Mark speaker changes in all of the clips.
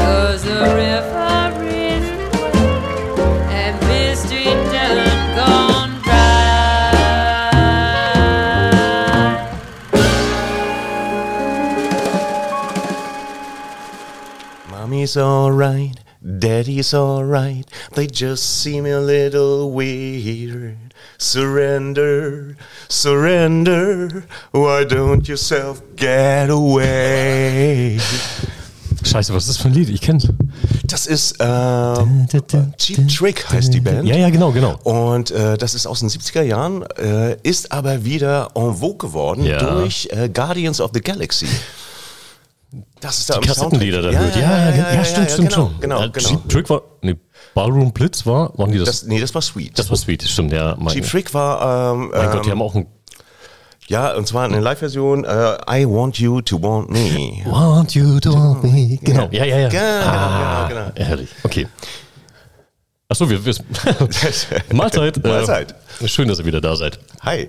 Speaker 1: 'cause the river ran away and mystery done gone dry.
Speaker 2: Mommy's alright, Daddy's alright, they just seem a little weird. Surrender, surrender, why don't you self get away?
Speaker 3: Scheiße, was ist das für ein Lied? Ich kenn's.
Speaker 2: Das ist Cheap Trick heißt die Band.
Speaker 3: Ja, genau.
Speaker 2: Und das ist aus den 70er Jahren, ist aber wieder en vogue geworden durch Guardians of the Galaxy. Das ist da
Speaker 3: die Kassettenlieder da hört. Ja, stimmt schon.
Speaker 2: Genau.
Speaker 3: Cheap Trick war, Ballroom Blitz waren die das?
Speaker 2: Das war Sweet.
Speaker 3: Das war Sweet, stimmt, ja.
Speaker 2: Cheap Trick war,
Speaker 3: mein Gott, die haben auch ein...
Speaker 2: Ja, und zwar eine Live-Version, I Want You to Want Me.
Speaker 3: Want You to Want Me. Genau, ja.
Speaker 2: Genau.
Speaker 3: Herrlich, okay. Achso, wir Mahlzeit.
Speaker 2: Mahlzeit.
Speaker 3: Schön, dass ihr wieder da seid.
Speaker 2: Hi.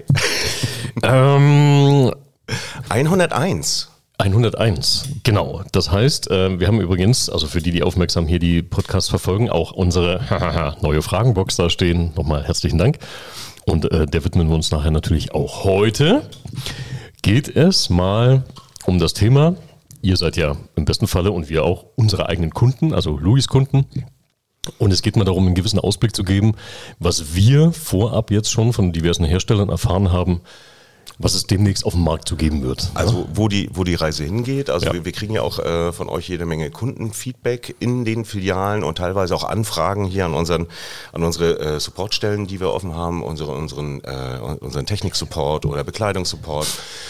Speaker 2: 101.
Speaker 3: 101, genau. Das heißt, wir haben übrigens, also für die aufmerksam hier die Podcasts verfolgen, auch unsere neue Fragenbox da stehen. Nochmal herzlichen Dank. Und der widmen wir uns nachher natürlich auch. Heute geht es mal um das Thema, ihr seid ja im besten Falle und wir auch unsere eigenen Kunden, also Louis Kunden. Und es geht mal darum, einen gewissen Ausblick zu geben, was wir vorab jetzt schon von diversen Herstellern erfahren haben, was es demnächst auf dem Markt zu geben wird.
Speaker 2: Also wo die Reise hingeht. Also wir kriegen ja auch von euch jede Menge Kundenfeedback in den Filialen und teilweise auch Anfragen hier an unsere Supportstellen, die wir offen haben, unseren Technik-Support oder Bekleidungssupport.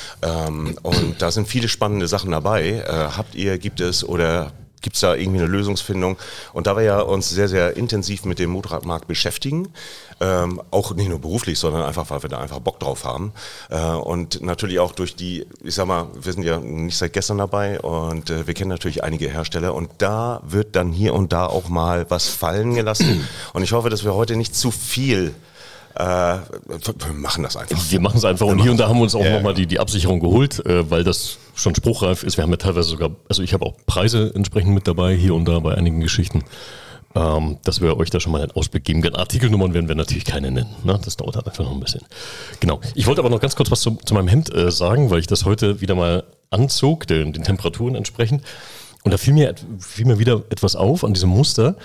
Speaker 2: Und da sind viele spannende Sachen dabei. Gibt es da irgendwie eine Lösungsfindung? Und da wir ja uns sehr, sehr intensiv mit dem Motorradmarkt beschäftigen, auch nicht nur beruflich, sondern einfach, weil wir da einfach Bock drauf haben. Und natürlich auch durch wir sind ja nicht seit gestern dabei und wir kennen natürlich einige Hersteller und da wird dann hier und da auch mal was fallen gelassen. Und ich hoffe, dass wir heute nicht zu viel wir machen das einfach.
Speaker 3: Wir machen es einfach und hier und da haben wir uns auch nochmal die Absicherung geholt, weil das schon spruchreif ist. Wir haben ja teilweise sogar, also ich habe auch Preise entsprechend mit dabei, hier und da bei einigen Geschichten, dass wir euch da schon mal einen Ausblick geben können. Artikelnummern werden wir natürlich keine nennen, ne? Das dauert halt einfach noch ein bisschen. Genau. Ich wollte aber noch ganz kurz was zu meinem Hemd sagen, weil ich das heute wieder mal anzog, den Temperaturen entsprechend. Und da fiel mir wieder etwas auf an diesem Muster.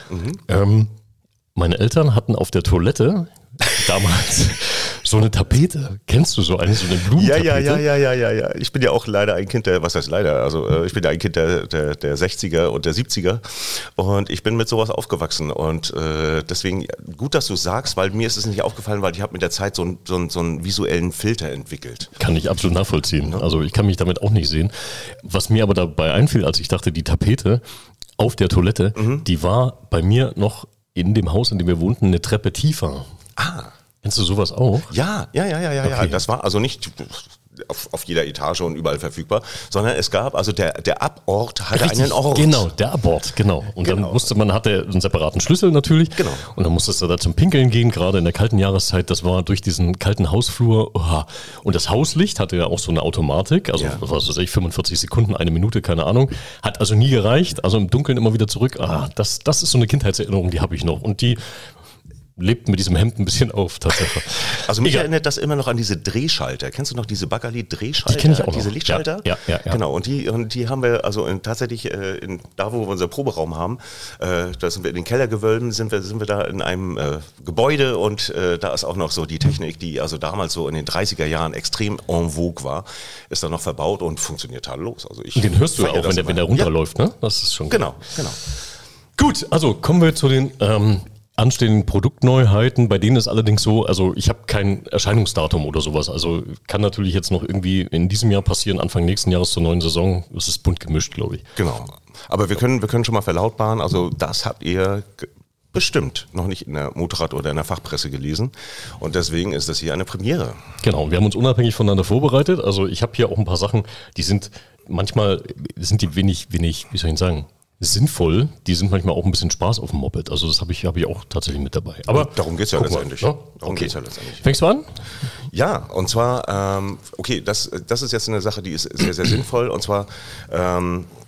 Speaker 3: Meine Eltern hatten auf der Toilette damals so eine Tapete. Kennst du so eine Blumentapete?
Speaker 2: Ja. Ich bin ja auch leider ein Kind ich bin ja ein Kind der 60er und der 70er und ich bin mit sowas aufgewachsen und deswegen gut, dass du es sagst, weil mir ist es nicht aufgefallen, weil ich habe mit der Zeit so einen visuellen Filter entwickelt.
Speaker 3: Kann ich absolut nachvollziehen. Also ich kann mich damit auch nicht sehen. Was mir aber dabei einfiel, als ich dachte, die Tapete auf der Toilette, die war bei mir noch in dem Haus, in dem wir wohnten, eine Treppe tiefer. Kennst du sowas auch?
Speaker 2: Ja. Okay. Das war also nicht auf jeder Etage und überall verfügbar, sondern es gab, also der Abort hatte einen Ort.
Speaker 3: Genau, der Abort, genau. Und dann hatte einen separaten Schlüssel natürlich.
Speaker 2: Genau.
Speaker 3: Und dann musstest du da zum Pinkeln gehen, gerade in der kalten Jahreszeit. Das war durch diesen kalten Hausflur. Und das Hauslicht hatte ja auch so eine Automatik, also was weiß ich, 45 Sekunden, 1 Minute, keine Ahnung. Hat also nie gereicht, also im Dunkeln immer wieder zurück. Das ist so eine Kindheitserinnerung, die habe ich noch. Und die lebt mit diesem Hemd ein bisschen auf, tatsächlich.
Speaker 2: Also mich erinnert das immer noch an diese Drehschalter. Kennst du noch diese Baggerli-Drehschalter?
Speaker 3: Die kenne ich auch
Speaker 2: diese
Speaker 3: noch.
Speaker 2: Lichtschalter?
Speaker 3: Ja.
Speaker 2: Genau, und die haben wir also tatsächlich, da wo wir unser Proberaum haben, da sind wir in den Kellergewölben, sind wir da in einem Gebäude und da ist auch noch so die Technik, die also damals so in den 30er Jahren extrem en vogue war, ist da noch verbaut und funktioniert tadellos. Also und
Speaker 3: den hörst du ja auch, wenn der runterläuft, ne? Das ist schon
Speaker 2: genau.
Speaker 3: Gut, also kommen wir zu den anstehenden Produktneuheiten, bei denen ist allerdings so, also ich habe kein Erscheinungsdatum oder sowas, also kann natürlich jetzt noch irgendwie in diesem Jahr passieren, Anfang nächsten Jahres zur neuen Saison, das ist bunt gemischt, glaube ich.
Speaker 2: Genau, aber wir können schon mal verlautbaren, also das habt ihr bestimmt noch nicht in der Motorrad- oder in der Fachpresse gelesen und deswegen ist das hier eine Premiere.
Speaker 3: Genau, wir haben uns unabhängig voneinander vorbereitet, also ich habe hier auch ein paar Sachen, die sind manchmal, wenig, wie soll ich sagen, sinnvoll, die sind manchmal auch ein bisschen Spaß auf dem Moped. Also das habe ich auch tatsächlich mit dabei. Aber
Speaker 2: darum geht es ja letztendlich.
Speaker 3: Fängst du an?
Speaker 2: Ja, und zwar, das ist jetzt eine Sache, die ist sehr, sehr sinnvoll. Und zwar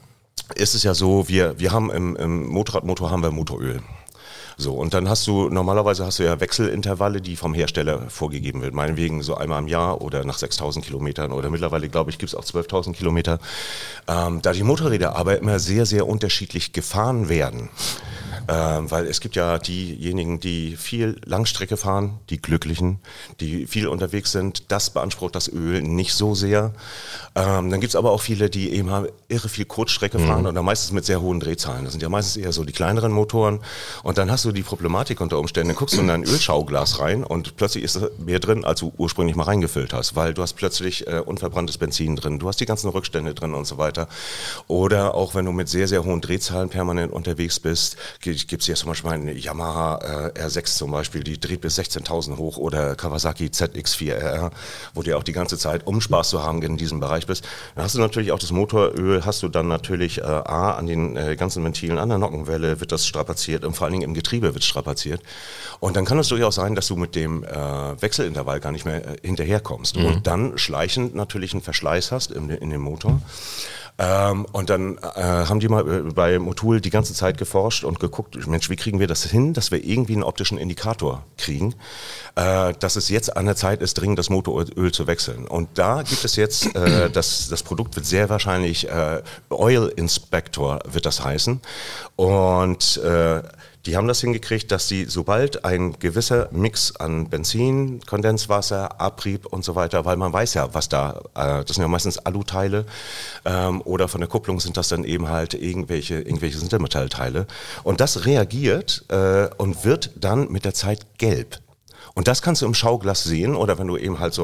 Speaker 2: ist es ja so, wir haben im Motorradmotor haben wir Motoröl. So, und dann normalerweise hast du ja Wechselintervalle, die vom Hersteller vorgegeben wird. Meinetwegen so einmal im Jahr oder nach 6.000 Kilometern oder mittlerweile, glaube ich, gibt es auch 12.000 Kilometer. Da die Motorräder aber immer sehr, sehr unterschiedlich gefahren werden. Weil es gibt ja diejenigen, die viel Langstrecke fahren, die Glücklichen, die viel unterwegs sind. Das beansprucht das Öl nicht so sehr. Dann gibt es aber auch viele, die eben irre viel Kurzstrecke fahren und dann meistens mit sehr hohen Drehzahlen. Das sind ja meistens eher so die kleineren Motoren. Und dann hast du die Problematik unter Umständen. Dann guckst du in ein Ölschauglas rein und plötzlich ist mehr drin, als du ursprünglich mal reingefüllt hast. Weil du hast plötzlich unverbranntes Benzin drin, du hast die ganzen Rückstände drin und so weiter. Oder auch wenn du mit sehr, sehr hohen Drehzahlen permanent unterwegs bist, gibt es hier zum Beispiel eine Yamaha R6 zum Beispiel, die dreht bis 16.000 hoch oder Kawasaki ZX4RR, wo du auch die ganze Zeit, um Spaß zu haben, in diesem Bereich bist. Dann hast du natürlich auch das Motoröl, hast du dann natürlich an den ganzen Ventilen, an der Nockenwelle wird das strapaziert und vor allen Dingen im Getriebe wird strapaziert. Und dann kann es durchaus sein, dass du mit dem Wechselintervall gar nicht mehr hinterherkommst und dann schleichend natürlich einen Verschleiß hast in dem Motor. Und dann haben die mal bei Motul die ganze Zeit geforscht und geguckt, Mensch, wie kriegen wir das hin, dass wir irgendwie einen optischen Indikator kriegen, dass es jetzt an der Zeit ist, dringend das Motoröl zu wechseln. Und da gibt es jetzt, das Produkt wird sehr wahrscheinlich Oil Inspector wird das heißen. Und die haben das hingekriegt, dass sie, sobald ein gewisser Mix an Benzin, Kondenswasser, Abrieb und so weiter, weil man weiß ja, was das sind ja meistens Aluteile oder von der Kupplung sind das dann eben halt irgendwelche Sintermetallteile. Und das reagiert und wird dann mit der Zeit gelb. Und das kannst du im Schauglas sehen oder wenn du eben halt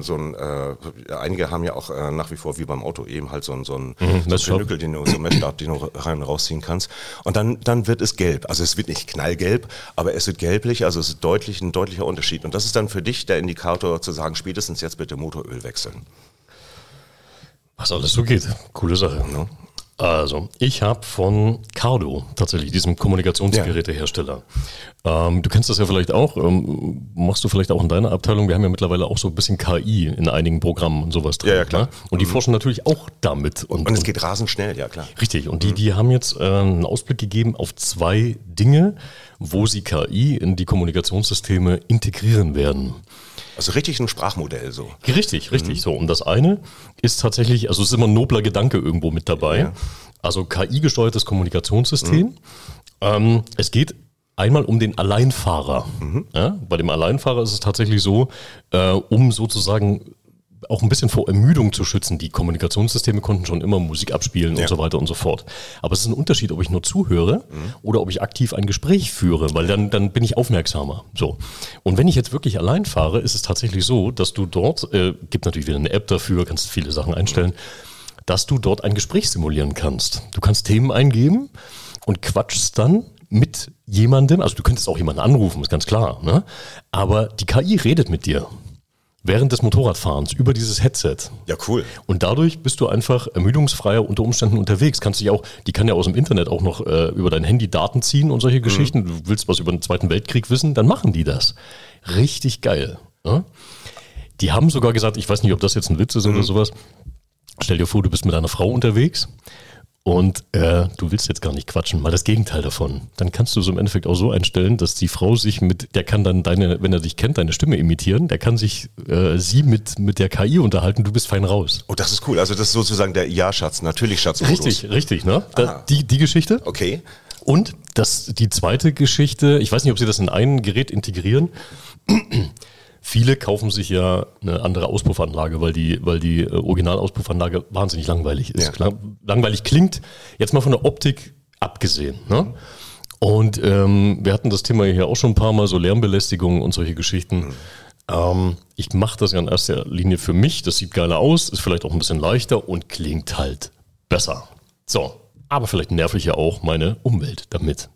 Speaker 2: einige haben ja auch nach wie vor wie beim Auto eben halt so einen Pinökel, so einen Messstab, den du rein und rausziehen kannst. Und dann wird es gelb. Also es wird nicht knallgelb, aber es wird gelblich, also es ist ein deutlicher Unterschied. Und das ist dann für dich der Indikator zu sagen, spätestens jetzt bitte Motoröl wechseln.
Speaker 3: Was alles so geht. Coole Sache.
Speaker 2: No?
Speaker 3: Also, ich habe von Cardo tatsächlich, diesem Kommunikationsgerätehersteller. Du kennst das ja vielleicht auch, machst du vielleicht auch in deiner Abteilung, wir haben ja mittlerweile auch so ein bisschen KI in einigen Programmen und sowas drin.
Speaker 2: Ja, klar.
Speaker 3: Ne? Und die forschen natürlich auch damit.
Speaker 2: Und es geht rasend schnell, ja klar.
Speaker 3: Richtig, und die haben jetzt einen Ausblick gegeben auf 2 Dinge, wo sie KI in die Kommunikationssysteme integrieren werden.
Speaker 2: Also richtig ein Sprachmodell so.
Speaker 3: Richtig. So. Und das eine ist tatsächlich, also es ist immer ein nobler Gedanke irgendwo mit dabei. Ja. Also KI-gesteuertes Kommunikationssystem. Es geht einmal um den Alleinfahrer. Ja, bei dem Alleinfahrer ist es tatsächlich so, um sozusagen auch ein bisschen vor Ermüdung zu schützen. Die Kommunikationssysteme konnten schon immer Musik abspielen und so weiter und so fort. Aber es ist ein Unterschied, ob ich nur zuhöre oder ob ich aktiv ein Gespräch führe, weil dann bin ich aufmerksamer. So. Und wenn ich jetzt wirklich allein fahre, ist es tatsächlich so, dass du dort, gibt natürlich wieder eine App dafür, kannst viele Sachen einstellen, dass du dort ein Gespräch simulieren kannst. Du kannst Themen eingeben und quatschst dann mit jemandem, also du könntest auch jemanden anrufen, ist ganz klar, ne? Aber die KI redet mit dir. Während des Motorradfahrens über dieses Headset.
Speaker 2: Ja, cool.
Speaker 3: Und dadurch bist du einfach ermüdungsfreier unter Umständen unterwegs. Die kann ja aus dem Internet auch noch über dein Handy Daten ziehen und solche Geschichten. Du willst was über den Zweiten Weltkrieg wissen, dann machen die das. Richtig geil. Ja? Die haben sogar gesagt, ich weiß nicht, ob das jetzt ein Witz ist oder sowas. Stell dir vor, du bist mit einer Frau unterwegs und du willst jetzt gar nicht quatschen, mal das Gegenteil davon. Dann kannst du es im Endeffekt auch so einstellen, dass die Frau sich der kann dann wenn er dich kennt, deine Stimme imitieren, der kann sich sie mit der KI unterhalten, du bist fein raus.
Speaker 2: Oh, das ist cool. Also das ist sozusagen der Ja-Schatz, natürlich Schatz-Modus.
Speaker 3: Richtig, ne? Die Geschichte.
Speaker 2: Okay.
Speaker 3: Und die zweite Geschichte, ich weiß nicht, ob sie das in ein Gerät integrieren. Viele kaufen sich ja eine andere Auspuffanlage, weil die Originalausspuffanlage wahnsinnig langweilig ist. Ja. Langweilig klingt, jetzt mal von der Optik abgesehen. Ne? Und wir hatten das Thema hier auch schon ein paar Mal, so Lärmbelästigung und solche Geschichten. Ich mache das ja in erster Linie für mich, das sieht geiler aus, ist vielleicht auch ein bisschen leichter und klingt halt besser. So, aber vielleicht nerv ich ja auch meine Umwelt damit.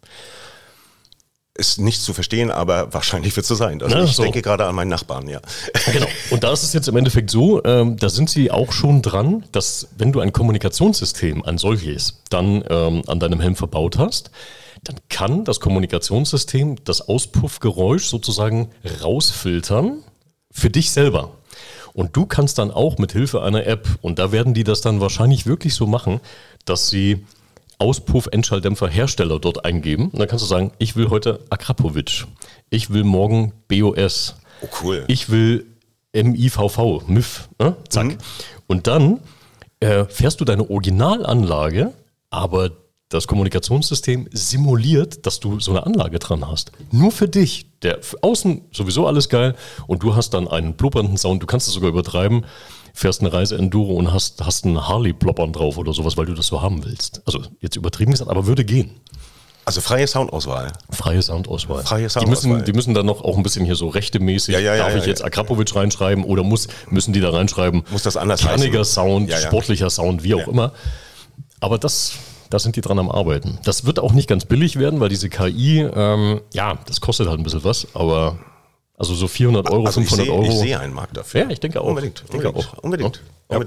Speaker 2: Ist nicht zu verstehen, aber wahrscheinlich wird es so sein. Also ich denke gerade an meinen Nachbarn, ja.
Speaker 3: Genau. Und da ist es jetzt im Endeffekt so, da sind sie auch schon dran, dass wenn du ein Kommunikationssystem, ein solches, dann an deinem Helm verbaut hast, dann kann das Kommunikationssystem das Auspuffgeräusch sozusagen rausfiltern für dich selber. Und du kannst dann auch mit Hilfe einer App, und da werden die das dann wahrscheinlich wirklich so machen, dass sie Auspuff-Endschalldämpfer-Hersteller dort eingeben. Und dann kannst du sagen, ich will heute Akrapovic. Ich will morgen BOS.
Speaker 2: Oh, cool.
Speaker 3: Ich will MIVV, MIF. Zack. Und dann fährst du deine Originalanlage, aber das Kommunikationssystem simuliert, dass du so eine Anlage dran hast. Nur für dich. Der außen sowieso alles geil und du hast dann einen ploppernden Sound. Du kannst es sogar übertreiben. Fährst eine Reise-Enduro und hast einen Harley-Ploppern drauf oder sowas, weil du das so haben willst. Also jetzt übertrieben gesagt, aber würde gehen.
Speaker 2: Also freie Soundauswahl.
Speaker 3: Freie Soundauswahl.
Speaker 2: Freie Soundauswahl.
Speaker 3: Die müssen dann noch auch ein bisschen hier so rechtemäßig, darf ich jetzt Akrapovic reinschreiben oder müssen die da reinschreiben?
Speaker 2: Muss das anders
Speaker 3: kerniger
Speaker 2: heißen?
Speaker 3: Sound, sportlicher Sound, wie auch immer. Aber da sind die dran am Arbeiten. Das wird auch nicht ganz billig werden, weil diese KI, das kostet halt ein bisschen was, aber also so 400 Euro,
Speaker 2: also
Speaker 3: 500 Euro.
Speaker 2: Ich sehe einen Markt dafür.
Speaker 3: Ja, ich denke auch.
Speaker 2: Unbedingt. Unbedingt.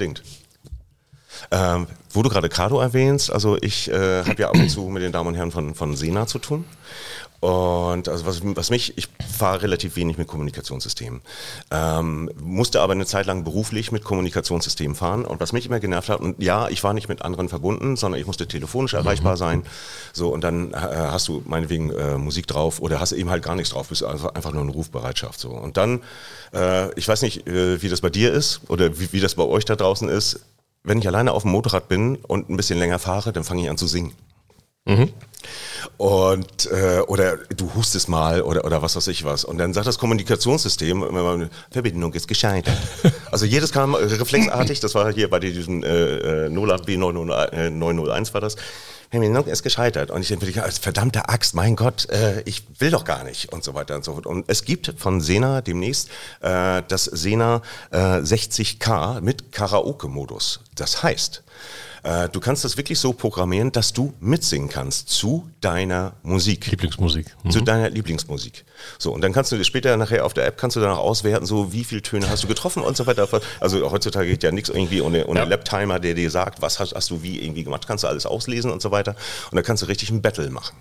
Speaker 3: Ja.
Speaker 2: Wo du gerade Cardo erwähnst, also ich habe ja ab und zu mit den Damen und Herren von Sena zu tun. Und also ich fahre relativ wenig mit Kommunikationssystemen. Musste aber eine Zeit lang beruflich mit Kommunikationssystemen fahren. Und was mich immer genervt hat, und ja, ich war nicht mit anderen verbunden, sondern ich musste telefonisch erreichbar sein. So, und dann hast du meinetwegen Musik drauf oder hast eben halt gar nichts drauf, bist also einfach nur eine Rufbereitschaft. So. Und dann, ich weiß nicht, wie das bei dir ist oder wie das bei euch da draußen ist. Wenn ich alleine auf dem Motorrad bin und ein bisschen länger fahre, dann fange ich an zu singen. Und oder du hustest mal oder was weiß ich was. Und dann sagt das Kommunikationssystem, Verbindung ist gescheitert. Also jedes kam reflexartig, das war hier bei diesem NOLA B901 war das. Verbindung ist gescheitert. Und ich denke, verdammte Axt, mein Gott, ich will doch gar nicht und so weiter und so fort. Und es gibt von Sena demnächst das Sena 60K mit Karaoke-Modus. Das heißt, du kannst das wirklich so programmieren, dass du mitsingen kannst zu deiner Musik.
Speaker 3: Lieblingsmusik.
Speaker 2: Zu deiner Lieblingsmusik. So, und dann kannst du später nachher auf der App kannst du dann auch auswerten, so wie viele Töne hast du getroffen und so weiter. Also heutzutage geht ja nichts irgendwie ohne Laptimer, der dir sagt, was hast du wie irgendwie gemacht, kannst du alles auslesen und so weiter. Und dann kannst du richtig ein Battle machen.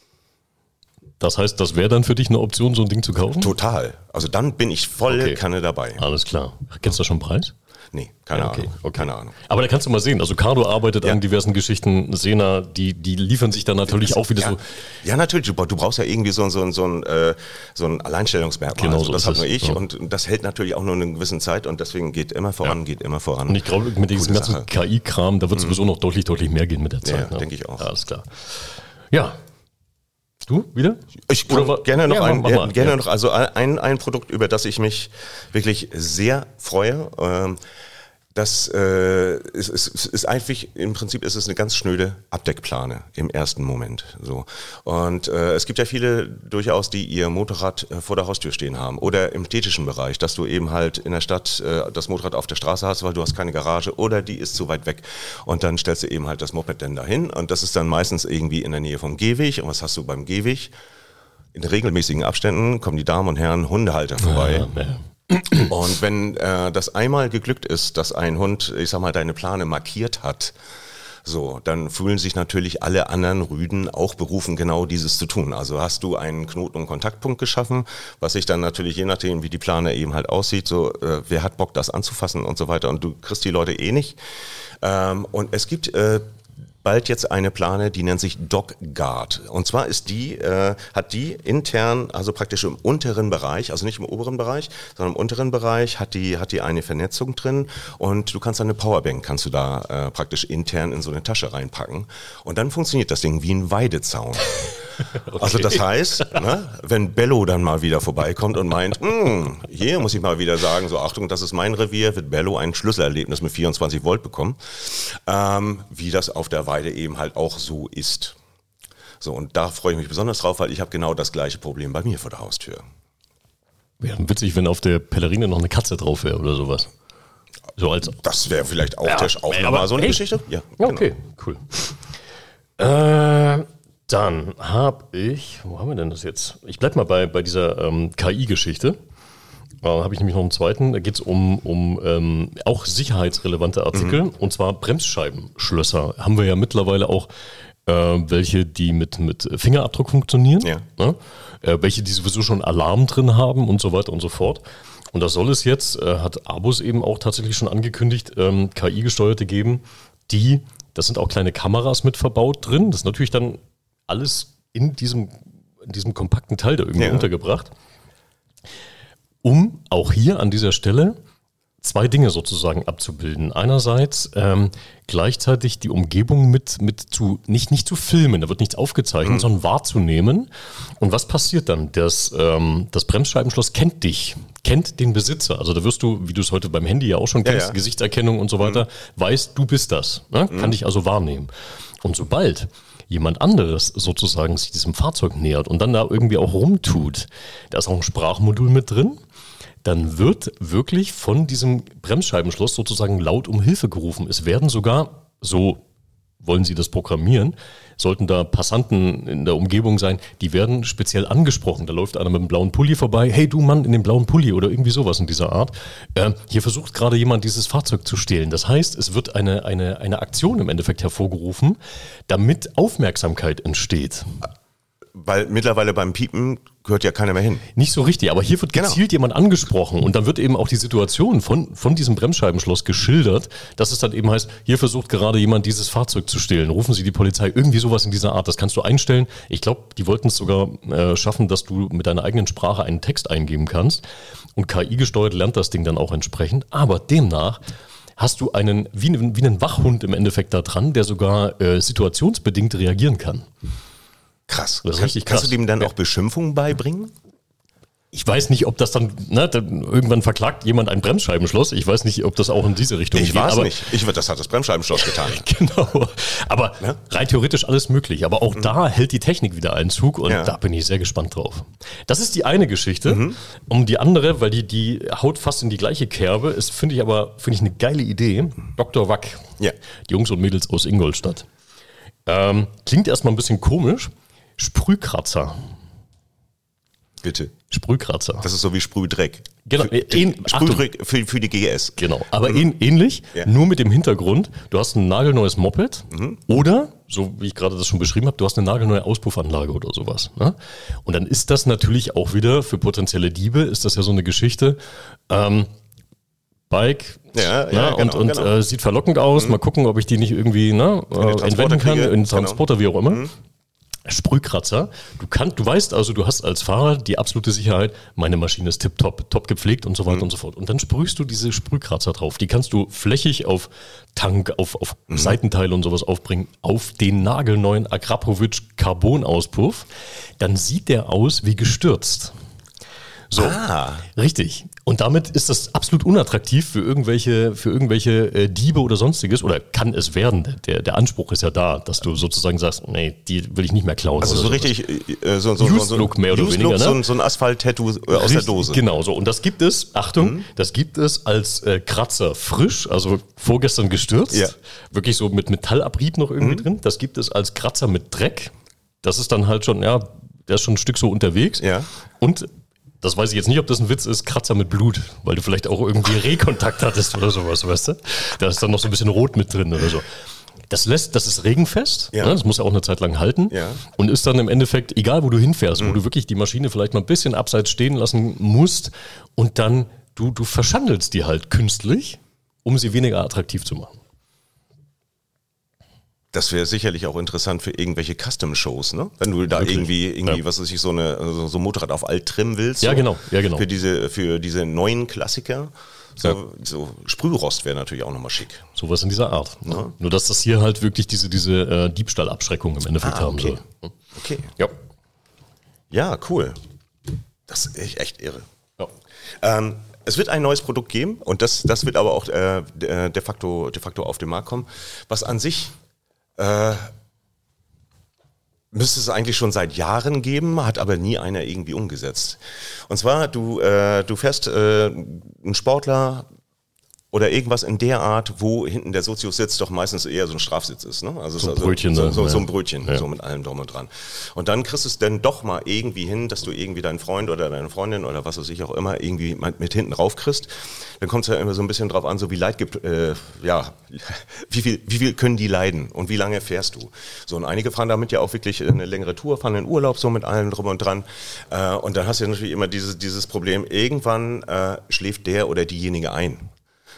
Speaker 3: Das heißt, das wäre dann für dich eine Option, so ein Ding zu kaufen?
Speaker 2: Total. Also dann bin ich volle Kanne dabei.
Speaker 3: Alles klar. Kennst du schon einen Preis?
Speaker 2: Nee, keine Ahnung. Keine Ahnung.
Speaker 3: Aber da kannst du mal sehen, also Cardo arbeitet an diversen Geschichten, Sena, die liefern sich dann natürlich auch wieder so. Ja, natürlich, du brauchst ja irgendwie so ein Alleinstellungsmerkmal.
Speaker 2: Genau, also das habe nur ich und das hält natürlich auch nur eine gewisse Zeit und deswegen geht immer voran.
Speaker 3: Und ich glaube, mit diesem ganzen KI-Kram, da wird sowieso noch deutlich mehr gehen mit der Zeit.
Speaker 2: Ja, denke ich auch.
Speaker 3: Alles klar. Ja. Du wieder?
Speaker 2: Ich kann gerne noch also ein Produkt, über das ich mich wirklich sehr freue. Das ist eigentlich, im Prinzip ist es eine ganz schnöde Abdeckplane im ersten Moment. So. Und es gibt ja viele durchaus, die ihr Motorrad vor der Haustür stehen haben oder im städtischen Bereich, dass du eben halt in der Stadt das Motorrad auf der Straße hast, weil du hast keine Garage oder die ist zu weit weg. Und dann stellst du eben halt das Moped dann dahin und das ist dann meistens irgendwie in der Nähe vom Gehweg. Und was hast du beim Gehweg? In regelmäßigen Abständen kommen die Damen und Herren Hundehalter vorbei. Ja. Und wenn das einmal geglückt ist, dass ein Hund, ich sag mal, deine Plane markiert hat, so, dann fühlen sich natürlich alle anderen Rüden auch berufen, genau dieses zu tun. Also hast du einen Knoten- und Kontaktpunkt geschaffen, was sich dann natürlich, je nachdem, wie die Plane eben halt aussieht, so, wer hat Bock, das anzufassen und so weiter. Und du kriegst die Leute eh nicht. Und es gibt bald jetzt eine Plane, die nennt sich DocGuard. Und zwar ist hat die intern, also praktisch im unteren Bereich, also nicht im oberen Bereich, sondern im unteren Bereich hat die eine Vernetzung drin und du kannst eine Powerbank, kannst du da praktisch intern in so eine Tasche reinpacken und dann funktioniert das Ding wie ein Weidezaun. Okay. Also das heißt, wenn Bello dann mal wieder vorbeikommt und meint, hier muss ich mal wieder sagen, so Achtung, das ist mein Revier, wird Bello ein Schlüsselerlebnis mit 24 Volt bekommen, wie das auf der Weide eben halt auch so ist. So, und da freue ich mich besonders drauf, weil ich habe genau das gleiche Problem bei mir vor der Haustür.
Speaker 3: Wäre witzig, wenn auf der Pellerine noch eine Katze drauf wäre oder sowas. So als
Speaker 2: das wäre vielleicht auch, nochmal so eine Geschichte. Ja,
Speaker 3: genau. Okay, cool. Dann habe ich, wo haben wir denn das jetzt? Ich bleibe mal bei dieser KI-Geschichte. Habe ich nämlich noch einen zweiten. Da geht es um auch sicherheitsrelevante Artikel. Und zwar Bremsscheibenschlösser. Haben wir ja mittlerweile auch welche, die mit Fingerabdruck funktionieren. Ja. Ne? Welche, die sowieso schon Alarm drin haben und so weiter und so fort. Und da soll es jetzt, hat Abus eben auch tatsächlich schon angekündigt, KI-Gesteuerte geben, die Da sind auch kleine Kameras mit verbaut drin. Das ist natürlich dann alles in diesem kompakten Teil da irgendwie untergebracht. Um auch hier an dieser Stelle 2 Dinge sozusagen abzubilden. Einerseits gleichzeitig die Umgebung nicht zu filmen, da wird nichts aufgezeichnet, sondern wahrzunehmen. Und was passiert dann? Das Bremsscheibenschloss kennt dich, kennt den Besitzer. Also da wirst du, wie du es heute beim Handy ja auch schon kennst, Gesichtserkennung und so weiter, weißt, du bist das. Ne? Kann dich also wahrnehmen. Und sobald jemand anderes sozusagen sich diesem Fahrzeug nähert und dann da irgendwie auch rumtut, da ist auch ein Sprachmodul mit drin, dann wird wirklich von diesem Bremsscheibenschloss sozusagen laut um Hilfe gerufen. Es werden sogar, so wollen sie das programmieren, sollten da Passanten in der Umgebung sein, die werden speziell angesprochen. Da läuft einer mit einem blauen Pulli vorbei. Hey, du Mann in dem blauen Pulli oder irgendwie sowas in dieser Art. Hier versucht gerade jemand, dieses Fahrzeug zu stehlen. Das heißt, es wird eine Aktion im Endeffekt hervorgerufen, damit Aufmerksamkeit entsteht.
Speaker 2: Weil mittlerweile beim Piepen gehört ja keiner mehr hin.
Speaker 3: Nicht so richtig, aber hier wird gezielt jemand angesprochen und dann wird eben auch die Situation von diesem Bremsscheibenschloss geschildert, dass es dann eben heißt, hier versucht gerade jemand dieses Fahrzeug zu stehlen, rufen Sie die Polizei, irgendwie sowas in dieser Art, das kannst du einstellen. Ich glaube, die wollten es sogar schaffen, dass du mit deiner eigenen Sprache einen Text eingeben kannst und KI-gesteuert lernt das Ding dann auch entsprechend, aber demnach hast du einen, wie einen Wachhund im Endeffekt da dran, der sogar situationsbedingt reagieren kann.
Speaker 2: Krass.
Speaker 3: Das ist richtig krass.
Speaker 2: Kannst du dem dann auch Beschimpfungen beibringen?
Speaker 3: Ich weiß nicht, ob das dann irgendwann verklagt jemand ein Bremsscheibenschloss. Ich weiß nicht, ob das auch in diese Richtung geht.
Speaker 2: Ich weiß nicht. Das hat das Bremsscheibenschloss getan.
Speaker 3: Genau. Aber rein theoretisch alles möglich. Aber auch da hält die Technik wieder Einzug und da bin ich sehr gespannt drauf. Das ist die eine Geschichte. Um die andere, weil die haut fast in die gleiche Kerbe, ist, finde ich eine geile Idee. Dr. Wack.
Speaker 2: Ja.
Speaker 3: Die Jungs und Mädels aus Ingolstadt. Klingt erstmal ein bisschen komisch. Sprühkratzer.
Speaker 2: Bitte.
Speaker 3: Sprühkratzer.
Speaker 2: Das ist so wie Sprühdreck.
Speaker 3: Genau.
Speaker 2: Sprühdreck für die GS.
Speaker 3: Genau. Aber ähnlich, nur mit dem Hintergrund, du hast ein nagelneues Moped oder, so wie ich gerade das schon beschrieben habe, du hast eine nagelneue Auspuffanlage oder sowas. Ne? Und dann ist das natürlich auch wieder für potenzielle Diebe, ist das ja so eine Geschichte, Bike, genau. Sieht verlockend aus, mal gucken, ob ich die nicht irgendwie entwenden kann, in Transporter, wie auch immer. Sprühkratzer. Du weißt also, du hast als Fahrer die absolute Sicherheit, meine Maschine ist tipptopp, top gepflegt und so weiter und so fort. Und dann sprühst du diese Sprühkratzer drauf. Die kannst du flächig auf Tank, auf Seitenteile und sowas aufbringen, auf den nagelneuen Akrapovic Carbon-Auspuff. Dann sieht der aus wie gestürzt. So, richtig. Und damit ist das absolut unattraktiv für irgendwelche Diebe oder sonstiges, oder kann es werden. Der Anspruch ist ja da, dass du sozusagen sagst, nee, die will ich nicht mehr klauen.
Speaker 2: Also so richtig so
Speaker 3: Look mehr oder weniger, ne?
Speaker 2: So ein Asphalt-Tattoo aus der Dose.
Speaker 3: Genau so. Und das gibt es, Achtung, das gibt es als Kratzer frisch, also vorgestern gestürzt. Ja. Wirklich so mit Metallabrieb noch irgendwie drin. Das gibt es als Kratzer mit Dreck. Das ist dann halt schon, der ist schon ein Stück so unterwegs. Ja. Und das weiß ich jetzt nicht, ob das ein Witz ist, Kratzer mit Blut, weil du vielleicht auch irgendwie Rehkontakt hattest oder sowas, weißt du? Da ist dann noch so ein bisschen Rot mit drin oder so. Das ist regenfest, ne? Das muss ja auch eine Zeit lang halten und ist dann im Endeffekt, egal wo du hinfährst, wo du wirklich die Maschine vielleicht mal ein bisschen abseits stehen lassen musst und dann du verschandelst die halt künstlich, um sie weniger attraktiv zu machen.
Speaker 2: Das wäre sicherlich auch interessant für irgendwelche Custom-Shows, ne? Wenn du da irgendwie was weiß ich, so ein Motorrad auf alt trimmen willst.
Speaker 3: Ja, genau.
Speaker 2: Für diese neuen Klassiker. So Sprührost wäre natürlich auch nochmal schick.
Speaker 3: Sowas in dieser Art. Ne? Nur, dass das hier halt wirklich diese Diebstahlabschreckung im Endeffekt haben soll.
Speaker 2: Okay.
Speaker 3: Ja.
Speaker 2: Ja, cool. Das ist echt irre. Ja. Es wird ein neues Produkt geben und das wird aber auch de facto auf den Markt kommen, was an sich müsste es eigentlich schon seit Jahren geben, hat aber nie einer irgendwie umgesetzt. Und zwar, du fährst einen Sportler oder irgendwas in der Art, wo hinten der Sozius sitzt, doch meistens eher so ein Strafsitz ist. Ne? Also
Speaker 3: so ein Brötchen.
Speaker 2: So ein Brötchen, so mit allem drum und dran. Und dann kriegst du es dann doch mal irgendwie hin, dass du irgendwie deinen Freund oder deine Freundin oder was weiß ich auch immer irgendwie mit hinten rauf kriegst. Dann kommt es ja immer so ein bisschen drauf an, so wie wie viel können die leiden und wie lange fährst du? So, und einige fahren damit ja auch wirklich eine längere Tour, fahren in Urlaub so mit allem drum und dran. Und dann hast du ja natürlich immer dieses Problem, irgendwann schläft der oder diejenige ein.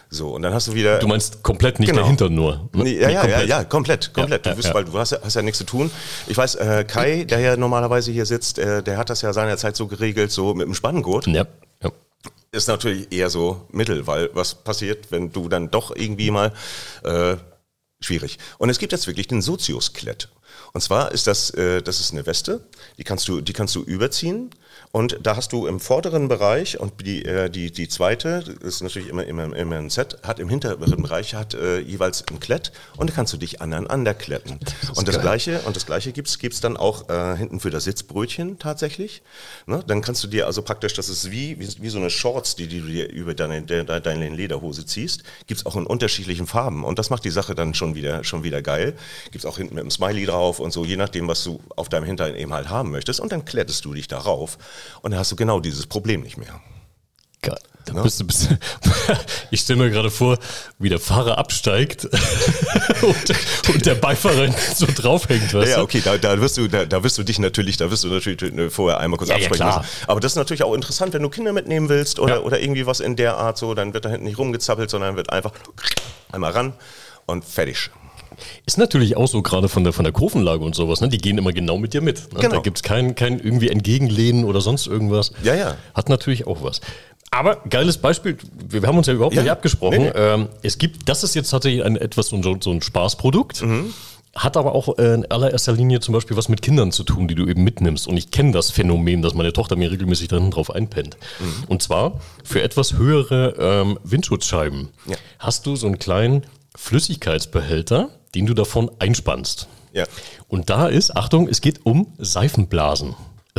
Speaker 2: So, und dann hast du wieder...
Speaker 3: Du meinst komplett nicht
Speaker 2: Genau.
Speaker 3: dahinter nur. Ne?
Speaker 2: Nee, komplett.
Speaker 3: Ja,
Speaker 2: Du wirst, weil du hast ja nichts zu tun. Ich weiß, Kai, der ja normalerweise hier sitzt, der hat das ja seinerzeit so geregelt, so mit dem Spanngurt.
Speaker 3: Ja.
Speaker 2: Ist natürlich eher so mittel, weil was passiert, wenn du dann doch irgendwie mal... schwierig. Und es gibt jetzt wirklich den Sozius-Klett. Und zwar ist das ist eine Weste, die kannst du überziehen. Und da hast du im vorderen Bereich und die zweite, das ist natürlich immer ein Set, hat im hinteren Bereich jeweils ein Klett und da kannst du dich aneinander kletten. Und das Gleiche gibt's dann auch hinten für das Sitzbrötchen tatsächlich. Ne? Dann kannst du dir also praktisch, das ist wie so eine Shorts, die du dir über deine Lederhose ziehst, gibt's auch in unterschiedlichen Farben und das macht die Sache dann schon wieder geil. Gibt's auch hinten mit einem Smiley drauf und so, je nachdem, was du auf deinem Hintern eben halt haben möchtest und dann klettest du dich darauf. Und dann hast du genau dieses Problem nicht mehr.
Speaker 3: Geil. Da bist du, ich stelle mir gerade vor, wie der Fahrer absteigt und der Beifahrer so draufhängt. Weißt du?
Speaker 2: Ja, okay, da wirst du natürlich vorher einmal kurz absprechen müssen. Aber das ist natürlich auch interessant, wenn du Kinder mitnehmen willst oder irgendwie was in der Art so, dann wird da hinten nicht rumgezappelt, sondern wird einfach einmal ran und fertig.
Speaker 3: Ist natürlich auch so, gerade von der Kurvenlage und sowas, ne? Die gehen immer genau mit dir mit. Ne?
Speaker 2: Genau.
Speaker 3: Da gibt es kein irgendwie Entgegenlehnen oder sonst irgendwas.
Speaker 2: Ja.
Speaker 3: Hat natürlich auch was. Aber geiles Beispiel, wir haben uns ja überhaupt nicht abgesprochen. Nee. Das ist jetzt tatsächlich so ein Spaßprodukt. Hat aber auch in allererster Linie zum Beispiel was mit Kindern zu tun, die du eben mitnimmst. Und ich kenne das Phänomen, dass meine Tochter mir regelmäßig dann drauf einpennt. Und zwar für etwas höhere Windschutzscheiben hast du so einen kleinen Flüssigkeitsbehälter, den du davon einspannst.
Speaker 2: Ja.
Speaker 3: Und da ist, Achtung, es geht um Seifenblasen.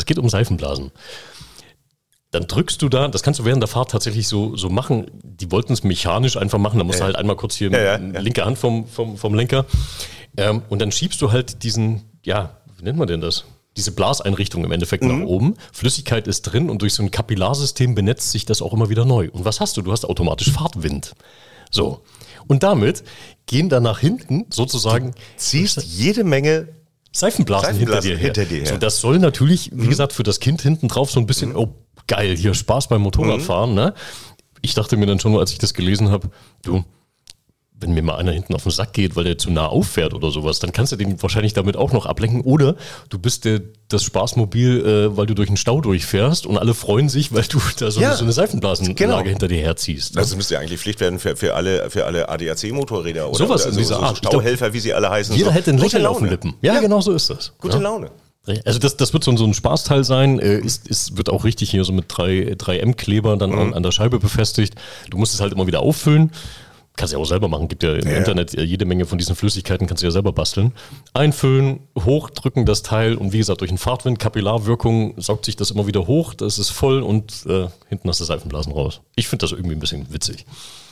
Speaker 3: Dann drückst du da, das kannst du während der Fahrt tatsächlich so machen. Die wollten es mechanisch einfach machen, da musst du halt einmal kurz hier linke Hand vom Lenker. Und dann schiebst du halt diesen, wie nennt man denn das? Diese Blaseinrichtung im Endeffekt nach oben. Flüssigkeit ist drin und durch so ein Kapillarsystem benetzt sich das auch immer wieder neu. Und was hast du? Du hast automatisch Fahrtwind. So. Und damit gehen dann nach hinten sozusagen...
Speaker 2: Ziehst jede Menge
Speaker 3: Seifenblasen hinter dir her. So, das soll natürlich, wie gesagt, für das Kind hinten drauf so ein bisschen, oh geil, hier Spaß beim Motorradfahren. Ne? Ich dachte mir dann schon, als ich das gelesen habe, du, wenn mir mal einer hinten auf den Sack geht, weil der zu nah auffährt oder sowas, dann kannst du den wahrscheinlich damit auch noch ablenken. Oder du bist das Spaßmobil, weil du durch den Stau durchfährst und alle freuen sich, weil du da so eine Seifenblasenlage hinter dir herziehst. Ne?
Speaker 2: Das müsste ja eigentlich Pflicht werden für alle ADAC-Motorräder. Oder
Speaker 3: sowas in dieser Art.
Speaker 2: Stauhelfer, wie sie alle heißen.
Speaker 3: Jeder hätte ein Lächeln auf den Lippen. Ja, genau so ist das.
Speaker 2: Gute Laune.
Speaker 3: Also das wird so ein Spaßteil sein, wird auch richtig hier so mit 3M-Kleber dann an der Scheibe befestigt. Du musst es halt immer wieder auffüllen. Kannst du ja auch selber machen, gibt ja im Internet jede Menge von diesen Flüssigkeiten, kannst du ja selber basteln. Einfüllen, hochdrücken das Teil und wie gesagt, durch den Fahrtwind, Kapillarwirkung saugt sich das immer wieder hoch, das ist voll und hinten hast du Seifenblasen raus. Ich finde das irgendwie ein bisschen witzig.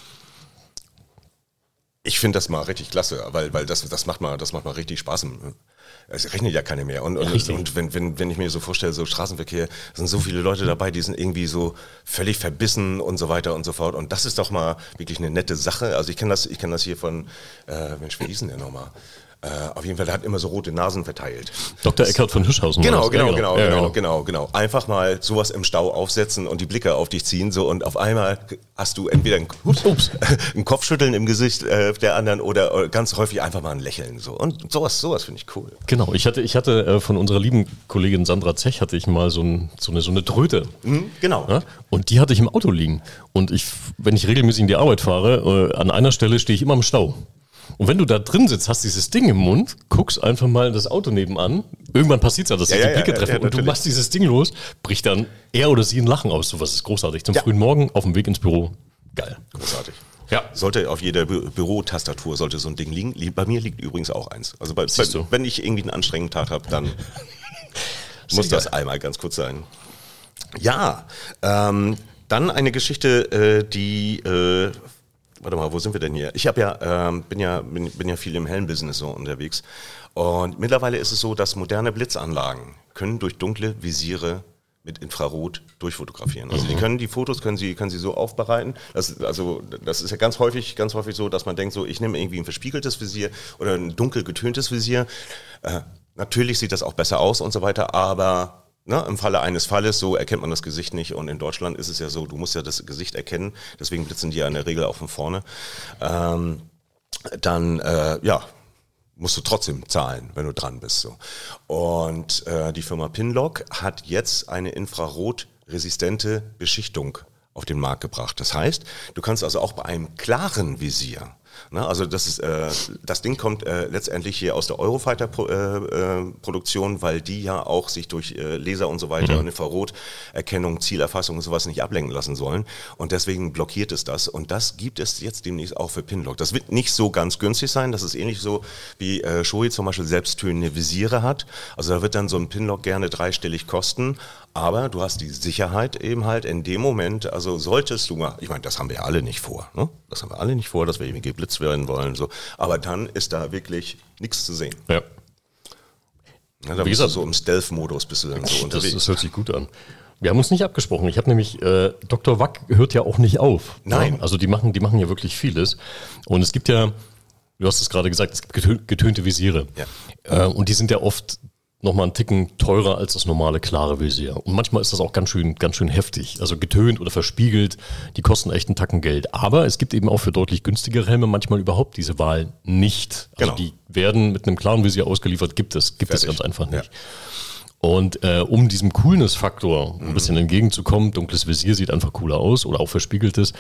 Speaker 2: Ich finde das mal richtig klasse, weil das macht mal richtig Spaß. Es rechnet ja keine mehr. Und wenn ich mir so vorstelle, so Straßenverkehr, sind so viele Leute dabei, die sind irgendwie so völlig verbissen und so weiter und so fort. Und das ist doch mal wirklich eine nette Sache. Also ich kenne das hier von, wie hieß denn der nochmal? Auf jeden Fall, der hat immer so rote Nasen verteilt.
Speaker 3: Dr. Eckhard von Hirschhausen.
Speaker 2: Genau. Einfach mal sowas im Stau aufsetzen und die Blicke auf dich ziehen so und auf einmal hast du entweder ein Kopfschütteln im Gesicht der anderen oder ganz häufig einfach mal ein Lächeln so und sowas finde ich cool.
Speaker 3: Genau, ich hatte von unserer lieben Kollegin Sandra Zech hatte ich mal so eine Tröte.
Speaker 2: Genau.
Speaker 3: Ja? Und die hatte ich im Auto liegen und wenn ich regelmäßig in die Arbeit fahre, an einer Stelle stehe ich immer im Stau. Und wenn du da drin sitzt, hast dieses Ding im Mund, guckst einfach mal in das Auto nebenan, irgendwann passiert es ja, dass sich die Blicke treffen und du machst dieses Ding los, bricht dann er oder sie ein Lachen aus. So was ist großartig. Zum frühen Morgen auf dem Weg ins Büro. Geil.
Speaker 2: Großartig.
Speaker 3: Ja.
Speaker 2: Sollte auf jeder Bürotastatur sollte so ein Ding liegen. Bei mir liegt übrigens auch eins. Also wenn ich irgendwie einen anstrengenden Tag habe, dann muss das einmal ganz kurz sein. Ja, dann eine Geschichte, die... warte mal, wo sind wir denn hier? Ich bin ja viel im Helmbusiness so unterwegs und mittlerweile ist es so, dass moderne Blitzanlagen können durch dunkle Visiere mit Infrarot durchfotografieren. Also die Fotos können sie so aufbereiten. Das ist ja ganz häufig so, dass man denkt so, ich nehme irgendwie ein verspiegeltes Visier oder ein dunkel getöntes Visier. Natürlich sieht das auch besser aus und so weiter, aber Im Falle eines Falles, so erkennt man das Gesicht nicht und in Deutschland ist es ja so, du musst ja das Gesicht erkennen, deswegen blitzen die ja in der Regel auch von vorne, musst du trotzdem zahlen, wenn du dran bist. So. Und die Firma Pinlock hat jetzt eine infrarotresistente Beschichtung auf den Markt gebracht. Das heißt, du kannst also auch bei einem klaren Visier, also das Ding kommt letztendlich hier aus der Eurofighter-Produktion, weil die ja auch sich durch Laser und so weiter und Infraroterkennung, Zielerfassung und sowas nicht ablenken lassen sollen. Und deswegen blockiert es das. Und das gibt es jetzt demnächst auch für Pinlock. Das wird nicht so ganz günstig sein. Das ist ähnlich so, wie Shoei zum Beispiel selbsttönende Visiere hat. Also da wird dann so ein Pinlock gerne dreistellig kosten. Aber du hast die Sicherheit eben halt in dem Moment, also solltest du mal, ich meine, das haben wir ja alle nicht vor, ne? Das haben wir alle nicht vor, dass wir irgendwie geblitzt werden wollen, so. Aber dann ist da wirklich nichts zu sehen.
Speaker 3: Ja.
Speaker 2: Da bist du so im Stealth-Modus bist du dann so unterwegs.
Speaker 3: Das hört sich gut an. Wir haben uns nicht abgesprochen. Ich habe nämlich, Dr. Wack hört ja auch nicht auf.
Speaker 2: Nein.
Speaker 3: Ja? Also die machen ja wirklich vieles. Und es gibt ja, du hast es gerade gesagt, es gibt getönte Visiere.
Speaker 2: Ja.
Speaker 3: Und die sind ja oft nochmal einen Ticken teurer als das normale klare Visier. Und manchmal ist das auch ganz schön heftig. Also getönt oder verspiegelt, die kosten echt einen Tacken Geld. Aber es gibt eben auch für deutlich günstigere Helme manchmal überhaupt diese Wahl nicht. Also die werden mit einem klaren Visier ausgeliefert, gibt es ganz einfach nicht. Ja. Und um diesem Coolness-Faktor ein bisschen entgegenzukommen, dunkles Visier sieht einfach cooler aus oder auch verspiegeltes,